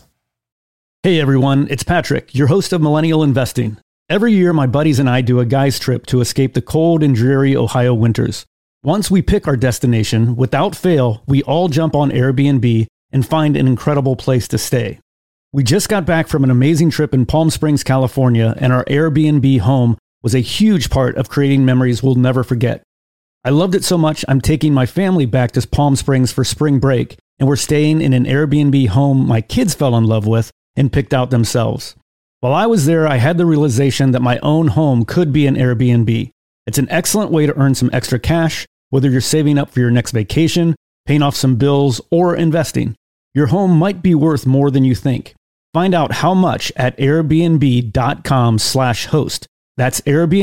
Hey everyone, it's Patrick, your host of Millennial Investing. Every year, my buddies and I do a guy's trip to escape the cold and dreary Ohio winters. Once we pick our destination, without fail, we all jump on Airbnb and find an incredible place to stay. We just got back from an amazing trip in Palm Springs, California, and our Airbnb home was a huge part of creating memories we'll never forget. I loved it so much, I'm taking my family back to Palm Springs for spring break, and we're staying in an Airbnb home my kids fell in love with and picked out themselves. While I was there, I had the realization that my own home could be an Airbnb. It's an excellent way to earn some extra cash, whether you're saving up for your next vacation, paying off some bills, or investing. Your home might be worth more than you think. Find out how much at airbnb.com/host. That's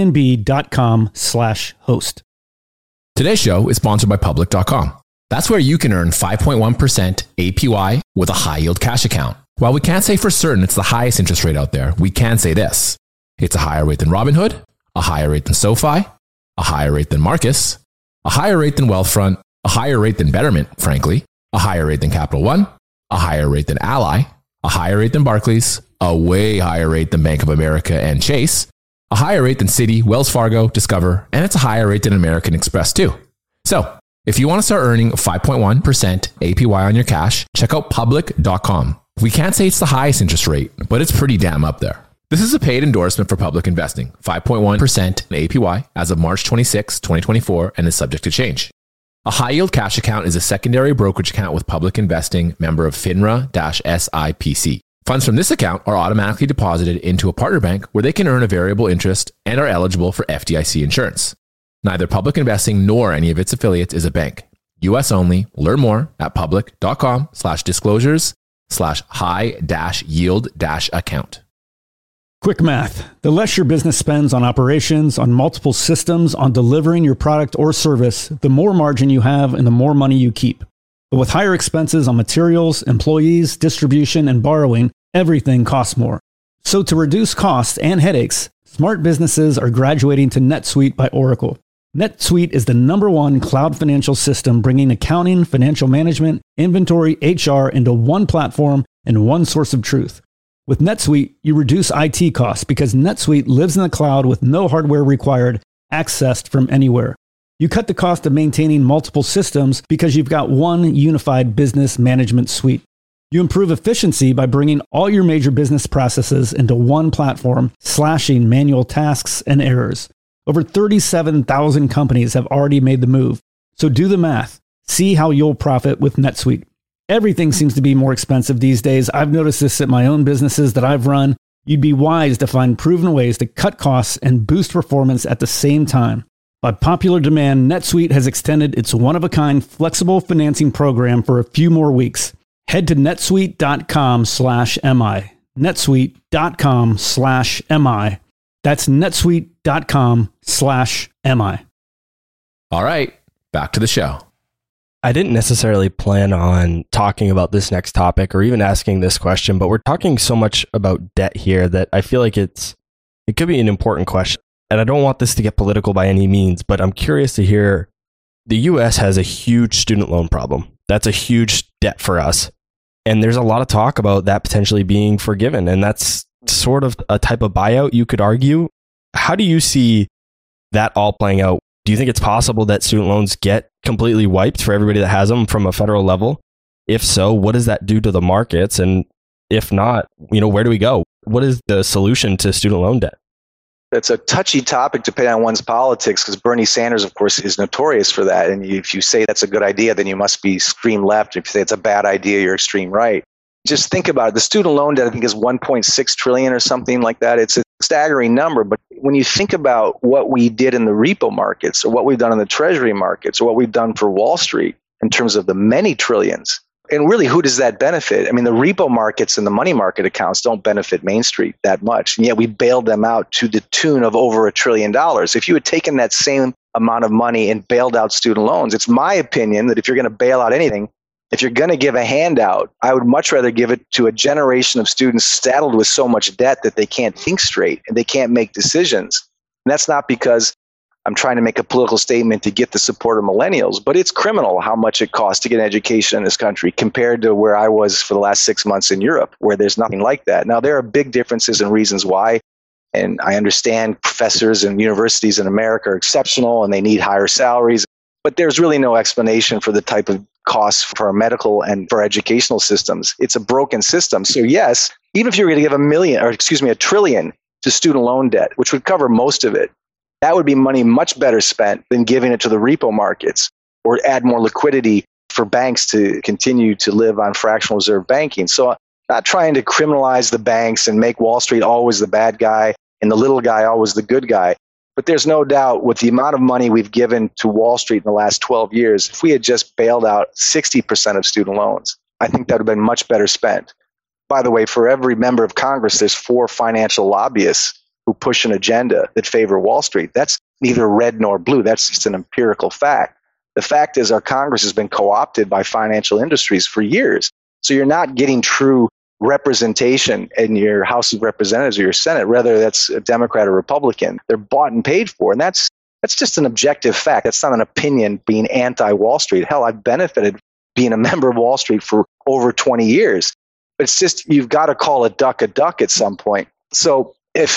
airbnb.com/host. Today's show is sponsored by Public.com. That's where you can earn 5.1% APY with a high yield cash account. While we can't say for certain it's the highest interest rate out there, we can say this. It's a higher rate than Robinhood, a higher rate than SoFi, a higher rate than Marcus, a higher rate than Wealthfront, a higher rate than Betterment, frankly, a higher rate than Capital One, a higher rate than Ally, a higher rate than Barclays, a way higher rate than Bank of America and Chase, a higher rate than Citi, Wells Fargo, Discover, and it's a higher rate than American Express too. So, If you want to start earning 5.1% APY on your cash, check out public.com. We can't say it's the highest interest rate, but it's pretty damn up there. This is a paid endorsement for Public Investing, 5.1% APY as of March 26, 2024, and is subject to change. A high-yield cash account is a secondary brokerage account with Public Investing, member of FINRA-SIPC. Funds from this account are automatically deposited into a partner bank where they can earn a variable interest and are eligible for FDIC insurance. Neither Public Investing nor any of its affiliates is a bank. US only. Learn more at public.com/disclosures/high-yield-account. Quick math. The less your business spends on operations, on multiple systems, on delivering your product or service, the more margin you have and the more money you keep. But with higher expenses on materials, employees, distribution, and borrowing, everything costs more. So to reduce costs and headaches, smart businesses are graduating to NetSuite by Oracle. NetSuite is the #1 cloud financial system bringing accounting, financial management, inventory, HR into one platform and one source of truth. With NetSuite, you reduce IT costs because NetSuite lives in the cloud with no hardware required, accessed from anywhere. You cut the cost of maintaining multiple systems because you've got one unified business management suite. You improve efficiency by bringing all your major business processes into one platform, slashing manual tasks and errors. Over 37,000 companies have already made the move. So do the math. See how you'll profit with NetSuite. Everything seems to be more expensive these days. I've noticed this at my own businesses that I've run. You'd be wise to find proven ways to cut costs and boost performance at the same time. By popular demand, NetSuite has extended its one-of-a-kind flexible financing program for a few more weeks. Head to netsuite.com/MI. netsuite.com/MI. That's netsuite.com/MI. All right, back to the show. I didn't necessarily plan on talking about this next topic or even asking this question, but we're talking so much about debt here that I feel like it could be an important question. And I don't want this to get political by any means, but I'm curious to hear, the US has a huge student loan problem. That's a huge debt for us. And there's a lot of talk about that potentially being forgiven. And that's sort of a type of buyout, you could argue. How do you see that all playing out? Do you think it's possible that student loans get completely wiped for everybody that has them from a federal level? If so, what does that do to the markets? And if not, where do we go? What is the solution to student loan debt? It's a touchy topic depending on one's politics, because Bernie Sanders, of course, is notorious for that. And if you say that's a good idea, then you must be extreme left. If you say it's a bad idea, you're extreme right. Just think about it. The student loan debt, I think, is $1.6 trillion or something like that. It's a staggering number. But when you think about what we did in the repo markets, or what we've done in the treasury markets, or what we've done for Wall Street in terms of the many trillions, and really, who does that benefit? I mean, the repo markets and the money market accounts don't benefit Main Street that much. And yet we bailed them out to the tune of over $1 trillion. If you had taken that same amount of money and bailed out student loans, it's my opinion that if you're going to bail out anything, if you're going to give a handout, I would much rather give it to a generation of students saddled with so much debt that they can't think straight and they can't make decisions. And that's not because I'm trying to make a political statement to get the support of millennials, but it's criminal how much it costs to get an education in this country compared to where I was for the last 6 months in Europe, where there's nothing like that. Now, there are big differences and reasons why, and I understand professors and universities in America are exceptional and they need higher salaries, but there's really no explanation for the type of costs for our medical and for educational systems. It's a broken system. So yes, even if you were going to give $1 trillion to student loan debt, which would cover most of it, that would be money much better spent than giving it to the repo markets or add more liquidity for banks to continue to live on fractional reserve banking. So I'm not trying to criminalize the banks and make Wall Street always the bad guy and the little guy always the good guy. But there's no doubt with the amount of money we've given to Wall Street in the last 12 years, if we had just bailed out 60% of student loans, I think that would have been much better spent. By the way, for every member of Congress, there's 4 financial lobbyists who push an agenda that favor Wall Street. That's neither red nor blue. That's just an empirical fact. The fact is our Congress has been co-opted by financial industries for years. So you're not getting true representation in your House of Representatives or your Senate, whether that's a Democrat or Republican. They're bought and paid for. And that's just an objective fact. That's not an opinion being anti-Wall Street. Hell, I've benefited being a member of Wall Street for over 20 years. But it's just, you've got to call a duck at some point. So if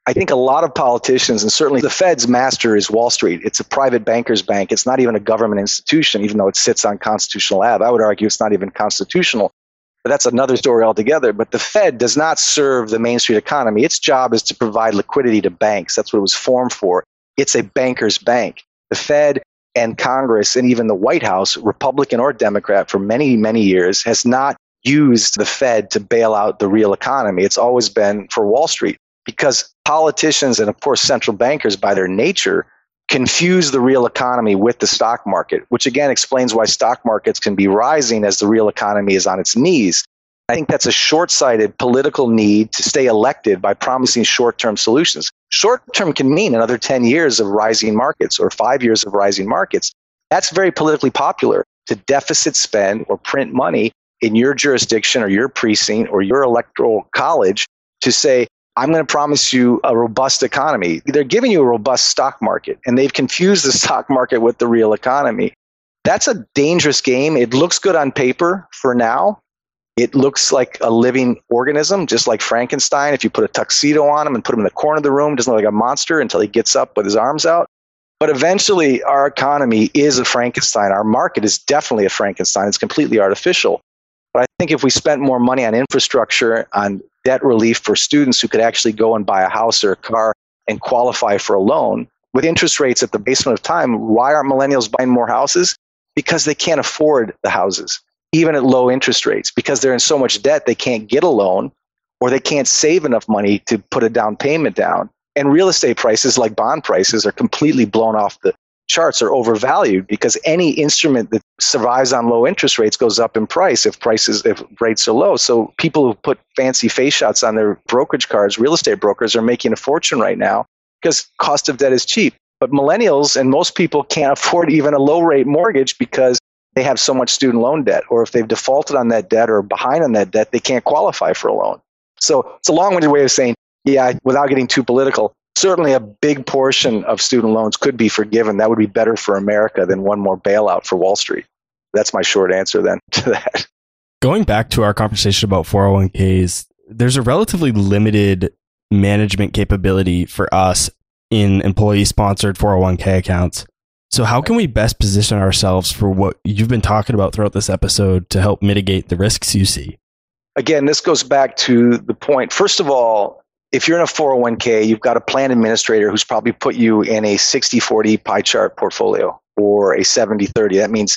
I think a lot of politicians, and certainly the Fed's master is Wall Street. It's a private banker's bank. It's not even a government institution, even though it sits on Constitutional Ave. I would argue it's not even constitutional. But that's another story altogether. But the Fed does not serve the Main Street economy. Its job is to provide liquidity to banks. That's what it was formed for. It's a banker's bank. The Fed and Congress and even the White House, Republican or Democrat, for many, many years, has not used the Fed to bail out the real economy. It's always been for Wall Street, because politicians and, of course, central bankers, by their nature, confuse the real economy with the stock market, which again explains why stock markets can be rising as the real economy is on its knees. I think that's a short-sighted political need to stay elected by promising short-term solutions. Short-term can mean another 10 years of rising markets or 5 years of rising markets. That's very politically popular, to deficit spend or print money in your jurisdiction or your precinct or your electoral college to say, I'm going to promise you a robust economy. They're giving you a robust stock market, and they've confused the stock market with the real economy. That's a dangerous game. It looks good on paper for now. It looks like a living organism, just like Frankenstein. If you put a tuxedo on him and put him in the corner of the room, it doesn't look like a monster until he gets up with his arms out. But eventually, our economy is a Frankenstein. Our market is definitely a Frankenstein. It's completely artificial. But I think if we spent more money on infrastructure, on debt relief for students who could actually go and buy a house or a car and qualify for a loan, with interest rates at the basement of time, why aren't millennials buying more houses? Because they can't afford the houses, even at low interest rates, because they're in so much debt they can't get a loan, or they can't save enough money to put a down payment down. And real estate prices, like bond prices, are completely blown off the charts, are overvalued, because any instrument that survives on low interest rates goes up in price if rates are low. So people who put fancy face shots on their brokerage cards, real estate brokers, are making a fortune right now because cost of debt is cheap. But millennials and most people can't afford even a low rate mortgage because they have so much student loan debt, or if they've defaulted on that debt or behind on that debt, they can't qualify for a loan. So it's a long-winded way of saying, yeah, without getting too political, certainly a big portion of student loans could be forgiven. That would be better for America than one more bailout for Wall Street. That's my short answer then to that. Going back to our conversation about 401ks, there's a relatively limited management capability for us in employee-sponsored 401k accounts. So how can we best position ourselves for what you've been talking about throughout this episode to help mitigate the risks you see? Again, this goes back to the point. First of all, if you're in a 401k, you've got a plan administrator who's probably put you in a 60-40 pie chart portfolio or a 70-30. That means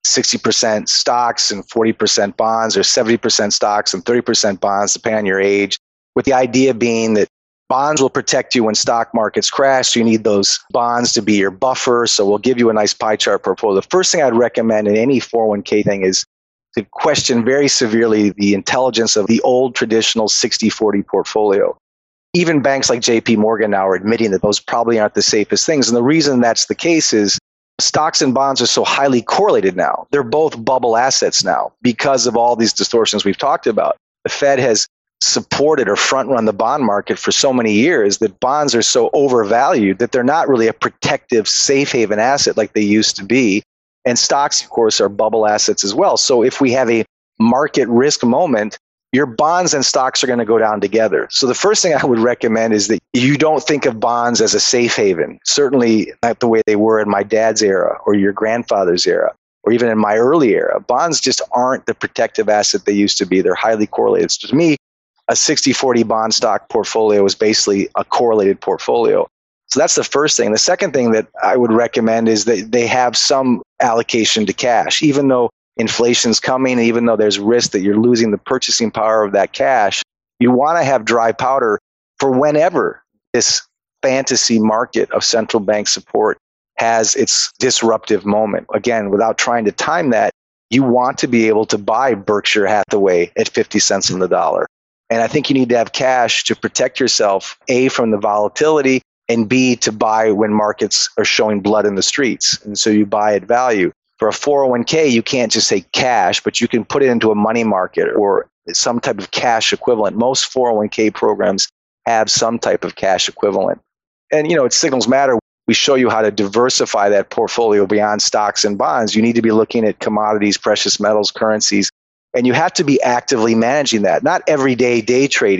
60% stocks and 40% bonds, or 70% stocks and 30% bonds, depending on your age, with the idea being that bonds will protect you when stock markets crash. So you need those bonds to be your buffer. So we'll give you a nice pie chart portfolio. The first thing I'd recommend in any 401k thing is to question very severely the intelligence of the old traditional 60-40 portfolio. Even banks like JP Morgan now are admitting that those probably aren't the safest things. And the reason that's the case is stocks and bonds are so highly correlated now. They're both bubble assets now because of all these distortions we've talked about. The Fed has supported or front-run the bond market for so many years that bonds are so overvalued that they're not really a protective safe haven asset like they used to be. And stocks, of course, are bubble assets as well. So if we have a market risk moment, your bonds and stocks are going to go down together. So the first thing I would recommend is that you don't think of bonds as a safe haven, certainly not the way they were in my dad's era or your grandfather's era, or even in my early era. Bonds just aren't the protective asset they used to be. They're highly correlated. So to me, a 60-40 bond stock portfolio is basically a correlated portfolio. So that's the first thing. The second thing that I would recommend is that they have some allocation to cash, even though inflation's coming, even though there's risk that you're losing the purchasing power of that cash. You want to have dry powder for whenever this fantasy market of central bank support has its disruptive moment. Again, without trying to time that, you want to be able to buy Berkshire Hathaway at 50 cents on the dollar. And I think you need to have cash to protect yourself, A, from the volatility, and B, to buy when markets are showing blood in the streets. And so you buy at value. For a 401k, you can't just say cash, but you can put it into a money market or some type of cash equivalent. Most 401k programs have some type of cash equivalent. And, at Signals Matter, we show you how to diversify that portfolio beyond stocks and bonds. You need to be looking at commodities, precious metals, currencies, and you have to be actively managing that. Not everyday day trading,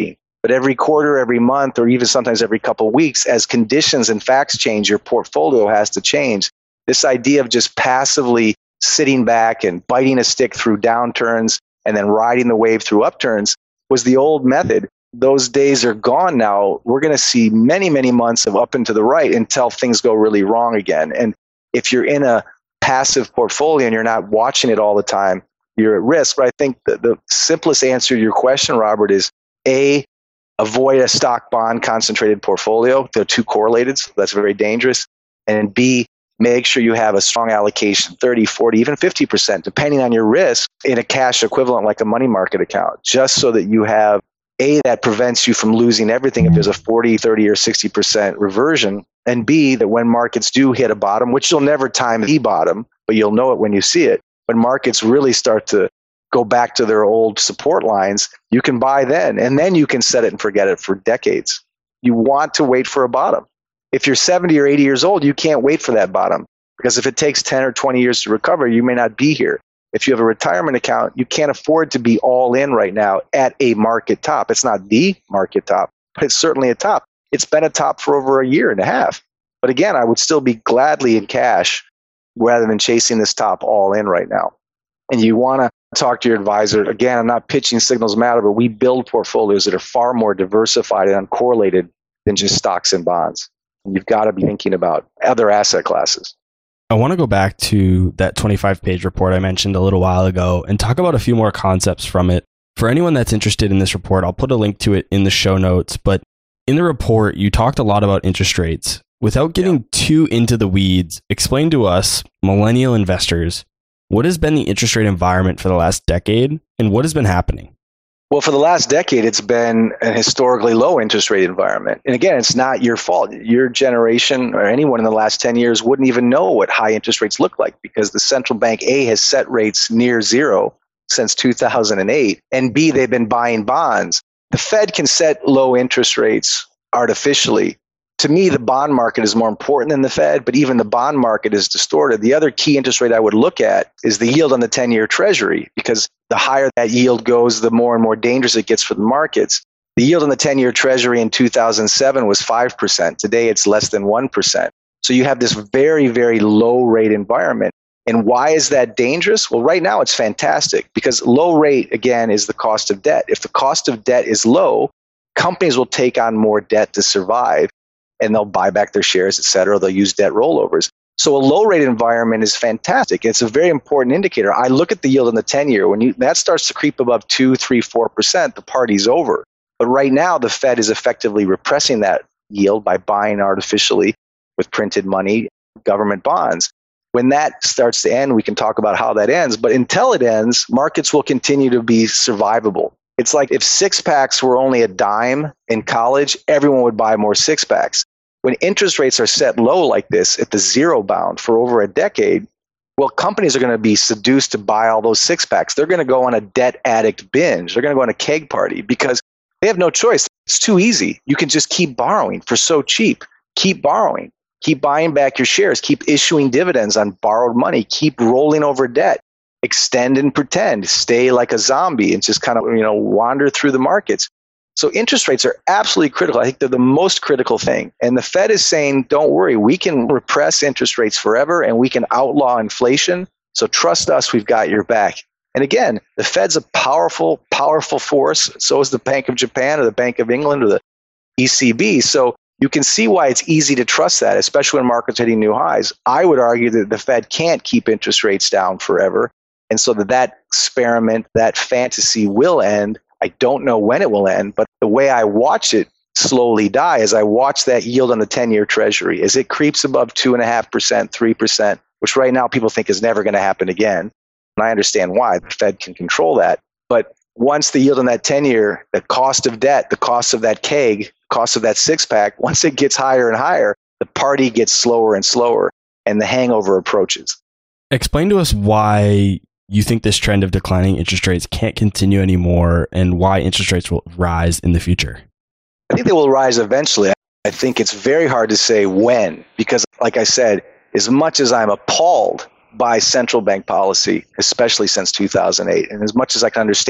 But every quarter, every month, or even sometimes every couple of weeks, as conditions and facts change, your portfolio has to change. This idea of just passively sitting back and biting a stick through downturns and then riding the wave through upturns was the old method. Those days are gone now. We're going to see many, many months of up and to the right until things go really wrong again. And if you're in a passive portfolio and you're not watching it all the time, you're at risk. But I think the simplest answer to your question, Robert, is A, avoid a stock bond concentrated portfolio. They're too correlated, so that's very dangerous. And B, make sure you have a strong allocation, 30, 40, even 50%, depending on your risk, in a cash equivalent like a money market account, just so that you have A, that prevents you from losing everything if there's a 40, 30, or 60% reversion, and B, that when markets do hit a bottom, which you'll never time the bottom, but you'll know it when you see it, when markets really start to go back to their old support lines, you can buy then, and then you can set it and forget it for decades. You want to wait for a bottom. If you're 70 or 80 years old, you can't wait for that bottom, because if it takes 10 or 20 years to recover, you may not be here. If you have a retirement account, you can't afford to be all in right now at a market top. It's not the market top, but it's certainly a top. It's been a top for over a year and a half. But again, I would still be gladly in cash rather than chasing this top all in right now. And you want to talk to your advisor. Again, I'm not pitching signals matter, but we build portfolios that are far more diversified and uncorrelated than just stocks and bonds. And you've got to be thinking about other asset classes. I want to go back to that 25-page report I mentioned a little while ago and talk about a few more concepts from it. For anyone that's interested in this report, I'll put a link to it in the show notes. But in the report, you talked a lot about interest rates. Without getting too into the weeds, explain to us, millennial investors, what has been the interest rate environment for the last decade and what has been happening? Well, for the last decade, it's been a historically low interest rate environment. And again, it's not your fault. Your generation or anyone in the last 10 years wouldn't even know what high interest rates look like, because the central bank, A, has set rates near zero since 2008, and B, they've been buying bonds. The Fed can set low interest rates artificially. To me, the bond market is more important than the Fed, but even the bond market is distorted. The other key interest rate I would look at is the yield on the 10-year Treasury, because the higher that yield goes, the more and more dangerous it gets for the markets. The yield on the 10-year Treasury in 2007 was 5%. Today, it's less than 1%. So you have this very, very low rate environment. And why is that dangerous? Well, right now it's fantastic, because low rate, again, is the cost of debt. If the cost of debt is low, companies will take on more debt to survive, and they'll buy back their shares, et cetera. They'll use debt rollovers. So a low rate environment is fantastic. It's a very important indicator. I look at the yield on the 10-year. When that starts to creep above 2, 3, 4%, the party's over. But right now, the Fed is effectively repressing that yield by buying artificially with printed money, government bonds. When that starts to end, we can talk about how that ends. But until it ends, markets will continue to be survivable. It's like if six-packs were only a dime in college, everyone would buy more six-packs. When interest rates are set low like this at the zero bound for over a decade, well, companies are going to be seduced to buy all those six-packs. They're going to go on a debt addict binge. They're going to go on a keg party because they have no choice. It's too easy. You can just keep borrowing for so cheap. Keep borrowing. Keep buying back your shares. Keep issuing dividends on borrowed money. Keep rolling over debt. Extend and pretend, stay like a zombie and just kind of, wander through the markets. So interest rates are absolutely critical. I think they're the most critical thing. And the Fed is saying, don't worry, we can repress interest rates forever and we can outlaw inflation. So trust us, we've got your back. And again, the Fed's a powerful, powerful force. So is the Bank of Japan or the Bank of England or the ECB. So you can see why it's easy to trust that, especially when markets are hitting new highs. I would argue that the Fed can't keep interest rates down forever. And so that experiment, that fantasy will end. I don't know when it will end, but the way I watch it slowly die is I watch that yield on the 10-year Treasury as it creeps above 2.5%, 3%, which right now people think is never going to happen again. And I understand why. The Fed can control that. But once the yield on that 10-year, the cost of debt, the cost of that keg, cost of that six-pack, once it gets higher and higher, the party gets slower and slower and the hangover approaches. Explain to us why you think this trend of declining interest rates can't continue anymore and why interest rates will rise in the future. I think they will rise eventually. I think it's very hard to say when, because like I said, as much as I'm appalled by central bank policy, especially since 2008, and as much as I can understand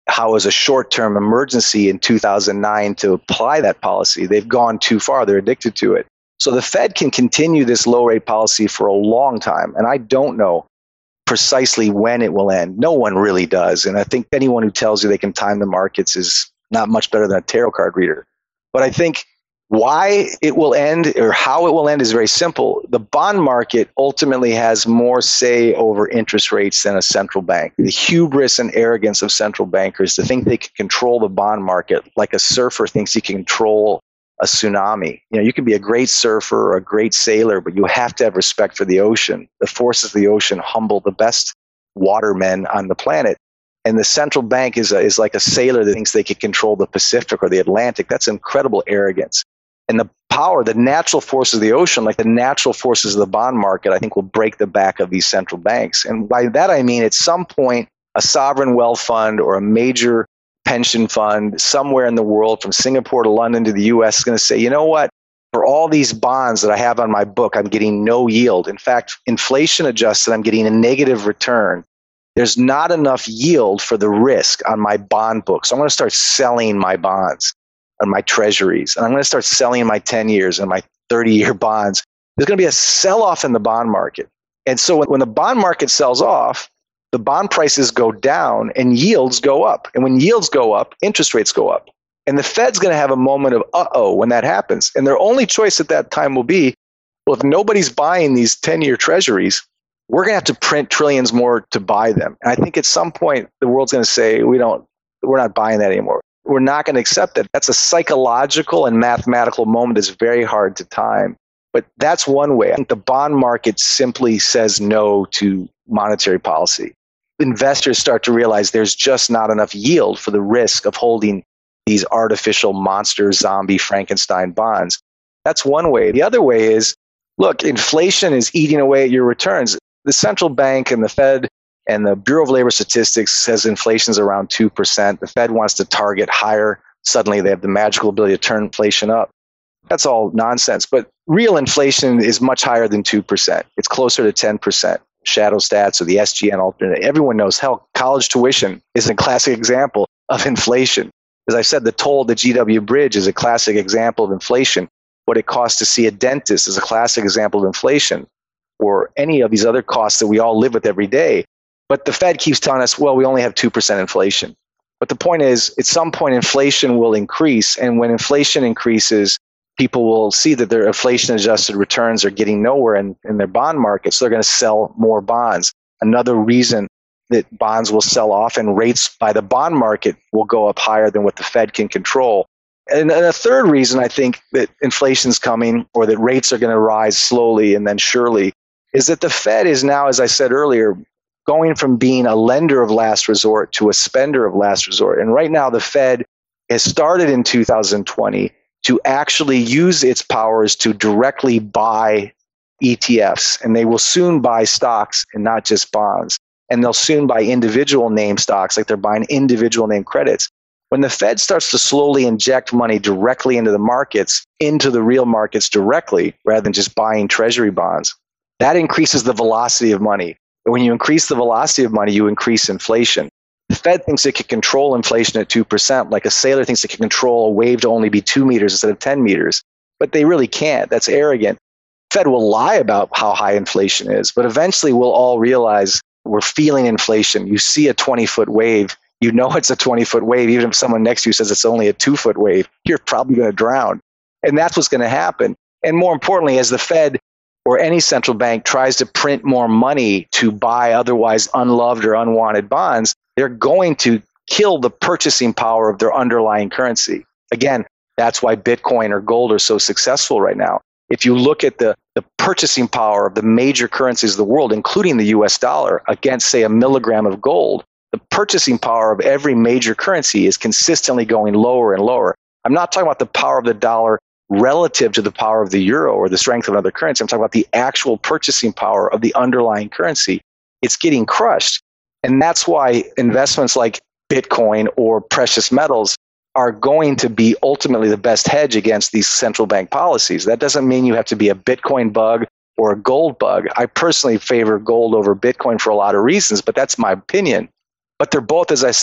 how as a short-term emergency in 2009 to apply that policy. They've gone too far. They're addicted to it. So the Fed can continue this low-rate policy for a long time, and I don't know precisely when it will end. No one really does, and I think anyone who tells you they can time the markets is not much better than a tarot card reader. But I think why it will end or how it will end is very simple. The bond market ultimately has more say over interest rates than a central bank. The hubris and arrogance of central bankers to think they can control the bond market like a surfer thinks he can control a tsunami. You can be a great surfer or a great sailor, but you have to have respect for the ocean. The forces of the ocean humble the best watermen on the planet. And the central bank is like a sailor that thinks they can control the Pacific or the Atlantic. That's incredible arrogance. And the power, the natural forces of the ocean, like the natural forces of the bond market, I think will break the back of these central banks. And by that, I mean, at some point, a sovereign wealth fund or a major pension fund somewhere in the world, from Singapore to London to the US, is going to say, you know what? For all these bonds that I have on my book, I'm getting no yield. In fact, inflation adjusted, I'm getting a negative return. There's not enough yield for the risk on my bond book. So I'm going to start selling my bonds and my treasuries. And I'm going to start selling my 10 years and my 30-year bonds. There's going to be a sell-off in the bond market. And so when the bond market sells off, the bond prices go down and yields go up. And when yields go up, interest rates go up. And the Fed's going to have a moment of uh-oh when that happens. And their only choice at that time will be, well, if nobody's buying these 10-year treasuries, we're going to have to print trillions more to buy them. And I think at some point, the world's going to say, we're not buying that anymore. We're not going to accept it. That's a psychological and mathematical moment that's very hard to time. But that's one way. I think the bond market simply says no to monetary policy. Investors start to realize there's just not enough yield for the risk of holding these artificial monster zombie Frankenstein bonds. That's one way. The other way is, look, inflation is eating away at your returns. The central bank and the Fed and the Bureau of Labor Statistics says inflation's around 2%. The Fed wants to target higher. Suddenly they have the magical ability to turn inflation up. That's all nonsense. But real inflation is much higher than 2%. It's closer to 10%. Shadow stats or the SGN alternate. Everyone knows, hell, college tuition is a classic example of inflation. As I said, the toll at the GW Bridge is a classic example of inflation. What it costs to see a dentist is a classic example of inflation, or any of these other costs that we all live with every day. But the Fed keeps telling us, well, we only have 2% inflation. But the point is, at some point, inflation will increase. And when inflation increases, people will see that their inflation-adjusted returns are getting nowhere in their bond market, so they're going to sell more bonds. Another reason that bonds will sell off and rates by the bond market will go up higher than what the Fed can control. And a third reason I think that inflation's coming, or that rates are going to rise slowly and then surely, is that the Fed is now, as I said earlier, going from being a lender of last resort to a spender of last resort. And right now the Fed has started in 2020 to actually use its powers to directly buy ETFs. And they will soon buy stocks and not just bonds. And they'll soon buy individual name stocks, like they're buying individual name credits. When the Fed starts to slowly inject money directly into the markets, into the real markets directly, rather than just buying treasury bonds, that increases the velocity of money. And when you increase the velocity of money, you increase inflation. The Fed thinks it can control inflation at 2%, like a sailor thinks it can control a wave to only be 2 meters instead of 10 meters. But they really can't. That's arrogant. The Fed will lie about how high inflation is, but eventually we'll all realize we're feeling inflation. You see a 20-foot wave, you know it's a 20-foot wave. Even if someone next to you says it's only a 2-foot wave, you're probably going to drown. And that's what's going to happen. And more importantly, as the Fed or any central bank tries to print more money to buy otherwise unloved or unwanted bonds, they're going to kill the purchasing power of their underlying currency. Again, that's why Bitcoin or gold are so successful right now. If you look at the purchasing power of the major currencies of the world, including the US dollar, against, say, a milligram of gold, the purchasing power of every major currency is consistently going lower and lower. I'm not talking about the power of the dollar relative to the power of the euro or the strength of another currency. I'm talking about the actual purchasing power of the underlying currency. It's getting crushed. And that's why investments like Bitcoin or precious metals are going to be ultimately the best hedge against these central bank policies. That doesn't mean you have to be a Bitcoin bug or a gold bug. I personally favor gold over Bitcoin for a lot of reasons, but that's my opinion. But they're both, as I said,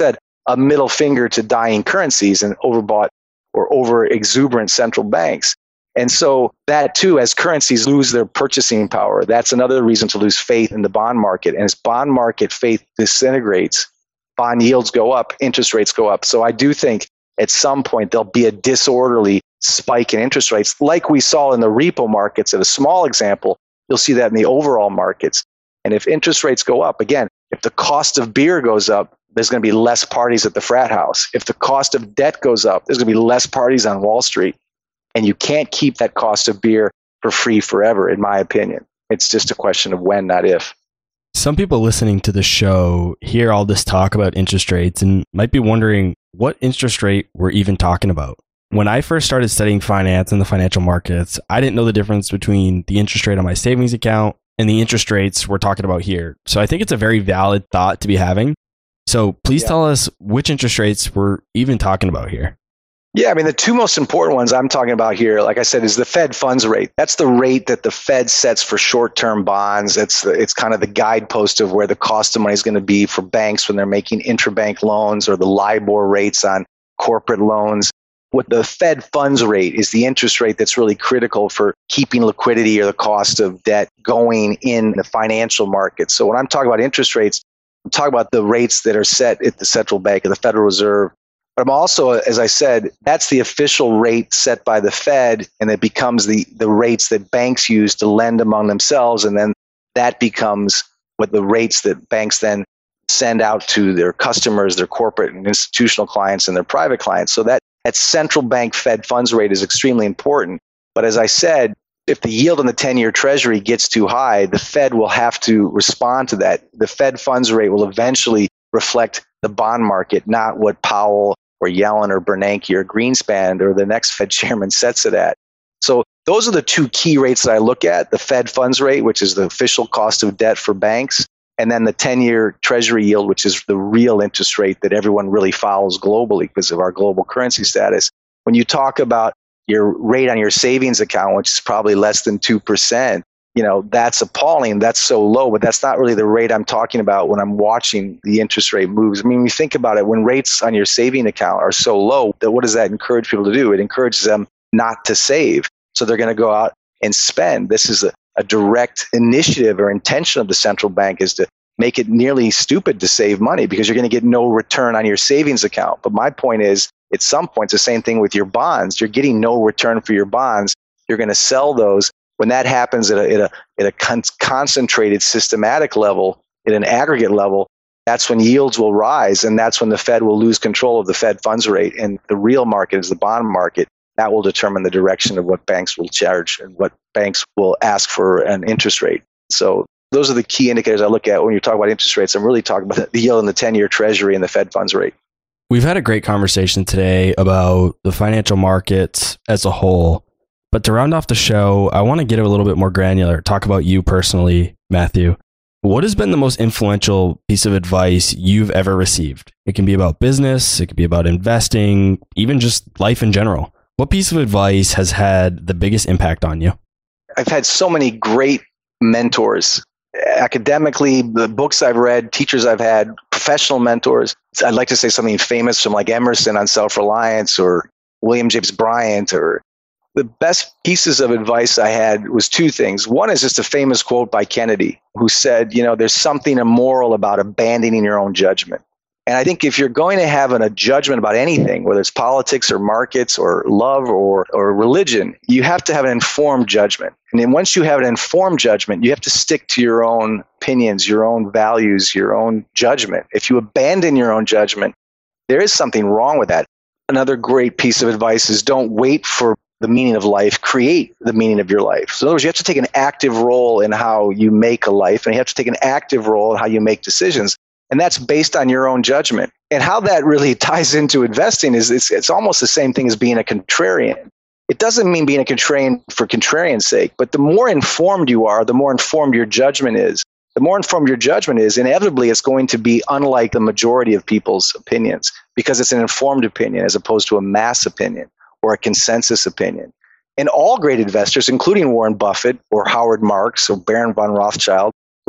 a middle finger to dying currencies and overbought or over exuberant central banks. And so that too, as currencies lose their purchasing power, that's another reason to lose faith in the bond market. And as bond market faith disintegrates, bond yields go up, interest rates go up. So I do think at some point there'll be a disorderly spike in interest rates like we saw in the repo markets. At a small example, you'll see that in the overall markets. And if interest rates go up, again, if the cost of beer goes up, there's going to be less parties at the frat house. If the cost of debt goes up, there's going to be less parties on Wall Street. And you can't keep that cost of beer for free forever, in my opinion. It's just a question of when, not if. Some people listening to the show hear all this talk about interest rates and might be wondering what interest rate we're even talking about. When I first started studying finance and the financial markets, I didn't know the difference between the interest rate on my savings account and the interest rates we're talking about here. So I think it's a very valid thought to be having. So please tell us which interest rates we're even talking about here. Yeah, I mean, the two most important ones I'm talking about here, like I said, is the Fed funds rate. That's the rate that the Fed sets for short-term bonds. It's kind of the guidepost of where the cost of money is going to be for banks when they're making intrabank loans, or the LIBOR rates on corporate loans. What the Fed funds rate is the interest rate that's really critical for keeping liquidity or the cost of debt going in the financial market. So when I'm talking about interest rates, I'm talking about the rates that are set at the central bank or the Federal Reserve. But I'm also, as I said, that's the official rate set by the Fed, and it becomes the rates that banks use to lend among themselves. And then that becomes what the rates that banks then send out to their customers, their corporate and institutional clients and their private clients. So that central bank Fed funds rate is extremely important. But as I said, if the yield on the 10-year Treasury gets too high, the Fed will have to respond to that. The Fed funds rate will eventually reflect the bond market, not what Powell or Yellen or Bernanke or Greenspan or the next Fed chairman sets it at. So those are the two key rates that I look at: the Fed funds rate, which is the official cost of debt for banks, and then the 10-year Treasury yield, which is the real interest rate that everyone really follows globally because of our global currency status. When you talk about your rate on your savings account, which is probably less than 2%, that's appalling. That's so low, but that's not really the rate I'm talking about when I'm watching the interest rate moves. I mean, when you think about it, when rates on your saving account are so low, what does that encourage people to do? It encourages them not to save. So they're going to go out and spend. This is a direct initiative or intention of the central bank, is to make it nearly stupid to save money because you're going to get no return on your savings account. But my point is, at some point, it's the same thing with your bonds. You're getting no return for your bonds. You're going to sell those. When that happens at a concentrated, systematic level, at an aggregate level, that's when yields will rise, and that's when the Fed will lose control of the Fed funds rate. And the real market is the bond market. That will determine the direction of what banks will charge and what banks will ask for an interest rate. So those are the key indicators I look at when you talk about interest rates. I'm really talking about the yield in the 10-year Treasury and the Fed funds rate. We've had a great conversation today about the financial markets as a whole. But to round off the show, I want to get a little bit more granular, talk about you personally, Matthew. What has been the most influential piece of advice you've ever received? It can be about business, it could be about investing, even just life in general. What piece of advice has had the biggest impact on you? I've had so many great mentors. Academically, the books I've read, teachers I've had, professional mentors. I'd like to say something famous from like Emerson on self-reliance, or William James Bryant. Or the best pieces of advice I had was two things. One is just a famous quote by Kennedy, who said, there's something immoral about abandoning your own judgment. And I think if you're going to have a judgment about anything, whether it's politics or markets or love or religion, you have to have an informed judgment. And then once you have an informed judgment, you have to stick to your own opinions, your own values, your own judgment. If you abandon your own judgment, there is something wrong with that. Another great piece of advice is don't wait for the meaning of life, create the meaning of your life. So in other words, you have to take an active role in how you make a life, and you have to take an active role in how you make decisions. And that's based on your own judgment. And how that really ties into investing is it's almost the same thing as being a contrarian. It doesn't mean being a contrarian for contrarian's sake, but the more informed you are, the more informed your judgment is. The more informed your judgment is, inevitably it's going to be unlike the majority of people's opinions, because it's an informed opinion as opposed to a mass opinion or a consensus opinion. And all great investors, including Warren Buffett or Howard Marks or Baron von Rothschild,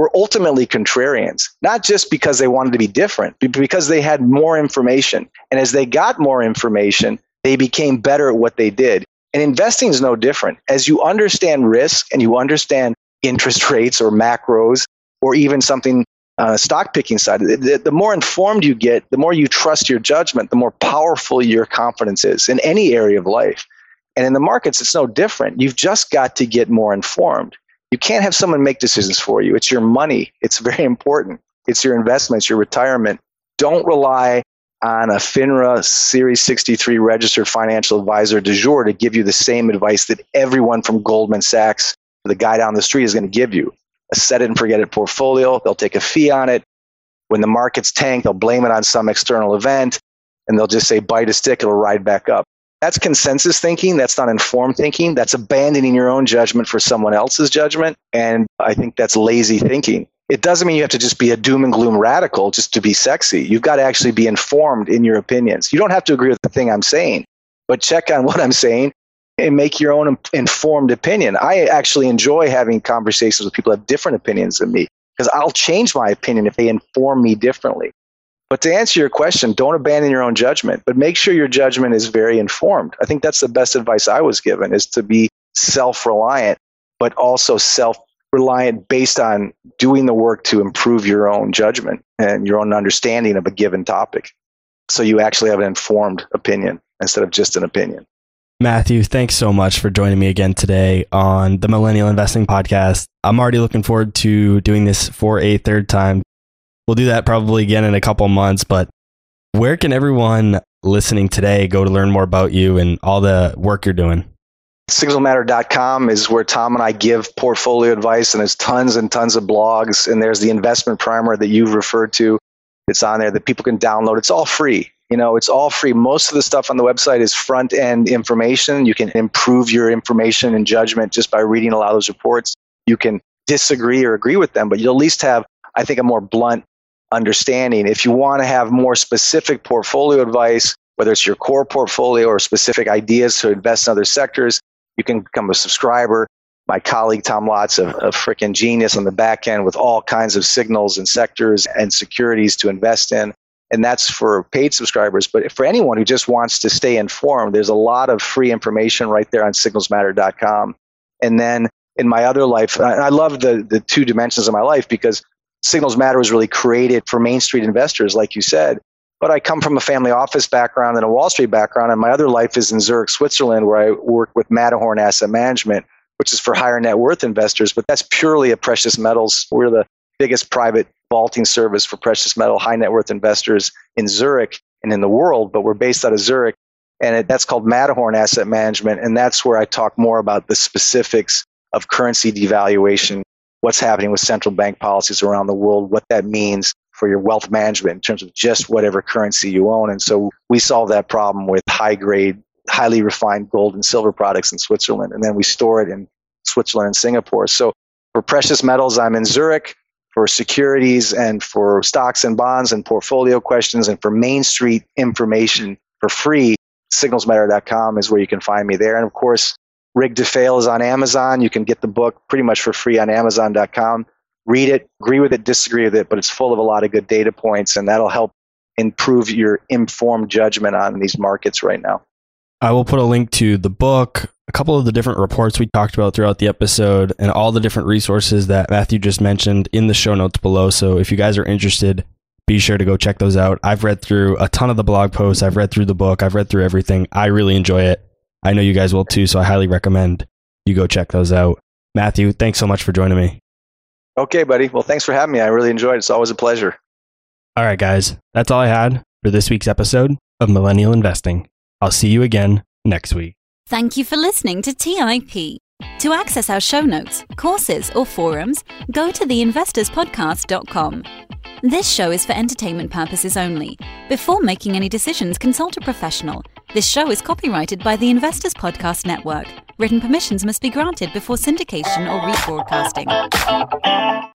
were ultimately contrarians, not just because they wanted to be different, but because they had more information. And as they got more information, they became better at what they did. And investing is no different. As you understand risk and you understand interest rates or macros, or even something stock picking side, the more informed you get, the more you trust your judgment, the more powerful your confidence is in any area of life. And in the markets, it's no different. You've just got to get more informed. You can't have someone make decisions for you. It's your money. It's very important. It's your investments, your retirement. Don't rely on a FINRA Series 63 registered financial advisor du jour to give you the same advice that everyone from Goldman Sachs, the guy down the street, is going to give you. A set it and forget it portfolio. They'll take a fee on it. When the markets tank, they'll blame it on some external event, and they'll just say, bite a stick, it'll ride back up. That's consensus thinking. That's not informed thinking. That's abandoning your own judgment for someone else's judgment. And I think that's lazy thinking. It doesn't mean you have to just be a doom and gloom radical just to be sexy. You've got to actually be informed in your opinions. You don't have to agree with the thing I'm saying, but check on what I'm saying and make your own informed opinion. I actually enjoy having conversations with people who have different opinions than me, because I'll change my opinion if they inform me differently. But to answer your question, don't abandon your own judgment, but make sure your judgment is very informed. I think that's the best advice I was given, is to be self-reliant, but also self-reliant based on doing the work to improve your own judgment and your own understanding of a given topic. So you actually have an informed opinion instead of just an opinion. Matthew, thanks so much for joining me again today on the Millennial Investing Podcast. I'm already looking forward to doing this for a third time. We'll do that probably again in a couple months, but where can everyone listening today go to learn more about you and all the work you're doing? Signalsmatter.com is where Tom and I give portfolio advice, and there's tons and tons of blogs, and there's the investment primer that you've referred to. It's on there that people can download. It's all free. It's all free. Most of the stuff on the website is front-end information. You can improve your information and judgment just by reading a lot of those reports. You can disagree or agree with them, but you'll at least have, I think, a more blunt understanding. If you want to have more specific portfolio advice, whether it's your core portfolio or specific ideas to invest in other sectors, you can become a subscriber. My colleague Tom Lott's a freaking genius on the back end with all kinds of signals and sectors and securities to invest in. And that's for paid subscribers. But for anyone who just wants to stay informed, there's a lot of free information right there on signalsmatter.com. And then in my other life, I love the two dimensions of my life, because Signals Matter was really created for Main Street investors, like you said. But I come from a family office background and a Wall Street background, and my other life is in Zurich, Switzerland, where I work with Matterhorn Asset Management, which is for higher net worth investors, but that's purely a precious metals. We're the biggest private vaulting service for precious metal high net worth investors in Zurich and in the world, but we're based out of Zurich, and that's called Matterhorn Asset Management, and that's where I talk more about the specifics of currency devaluation, what's happening with central bank policies around the world, what that means for your wealth management in terms of just whatever currency you own. And so we solve that problem with high-grade, highly refined gold and silver products in Switzerland, and then we store it in Switzerland and Singapore. So for precious metals, I'm in Zurich. For securities and for stocks and bonds and portfolio questions, and for Main Street information for free, signalsmatter.com is where you can find me there. And of course, Rig to Fail is on Amazon. You can get the book pretty much for free on amazon.com. Read it, agree with it, disagree with it, but it's full of a lot of good data points, and that'll help improve your informed judgment on these markets right now. I will put a link to the book, a couple of the different reports we talked about throughout the episode, and all the different resources that Matthew just mentioned in the show notes below. So if you guys are interested, be sure to go check those out. I've read through a ton of the blog posts. I've read through the book. I've read through everything. I really enjoy it. I know you guys will too, so I highly recommend you go check those out. Matthew, thanks so much for joining me. Okay, buddy. Well, thanks for having me. I really enjoyed it. It's always a pleasure. All right, guys. That's all I had for this week's episode of Millennial Investing. I'll see you again next week. Thank you for listening to TIP. To access our show notes, courses, or forums, go to theinvestorspodcast.com. This show is for entertainment purposes only. Before making any decisions, consult a professional. This show is copyrighted by the Investors Podcast Network. Written permissions must be granted before syndication or rebroadcasting.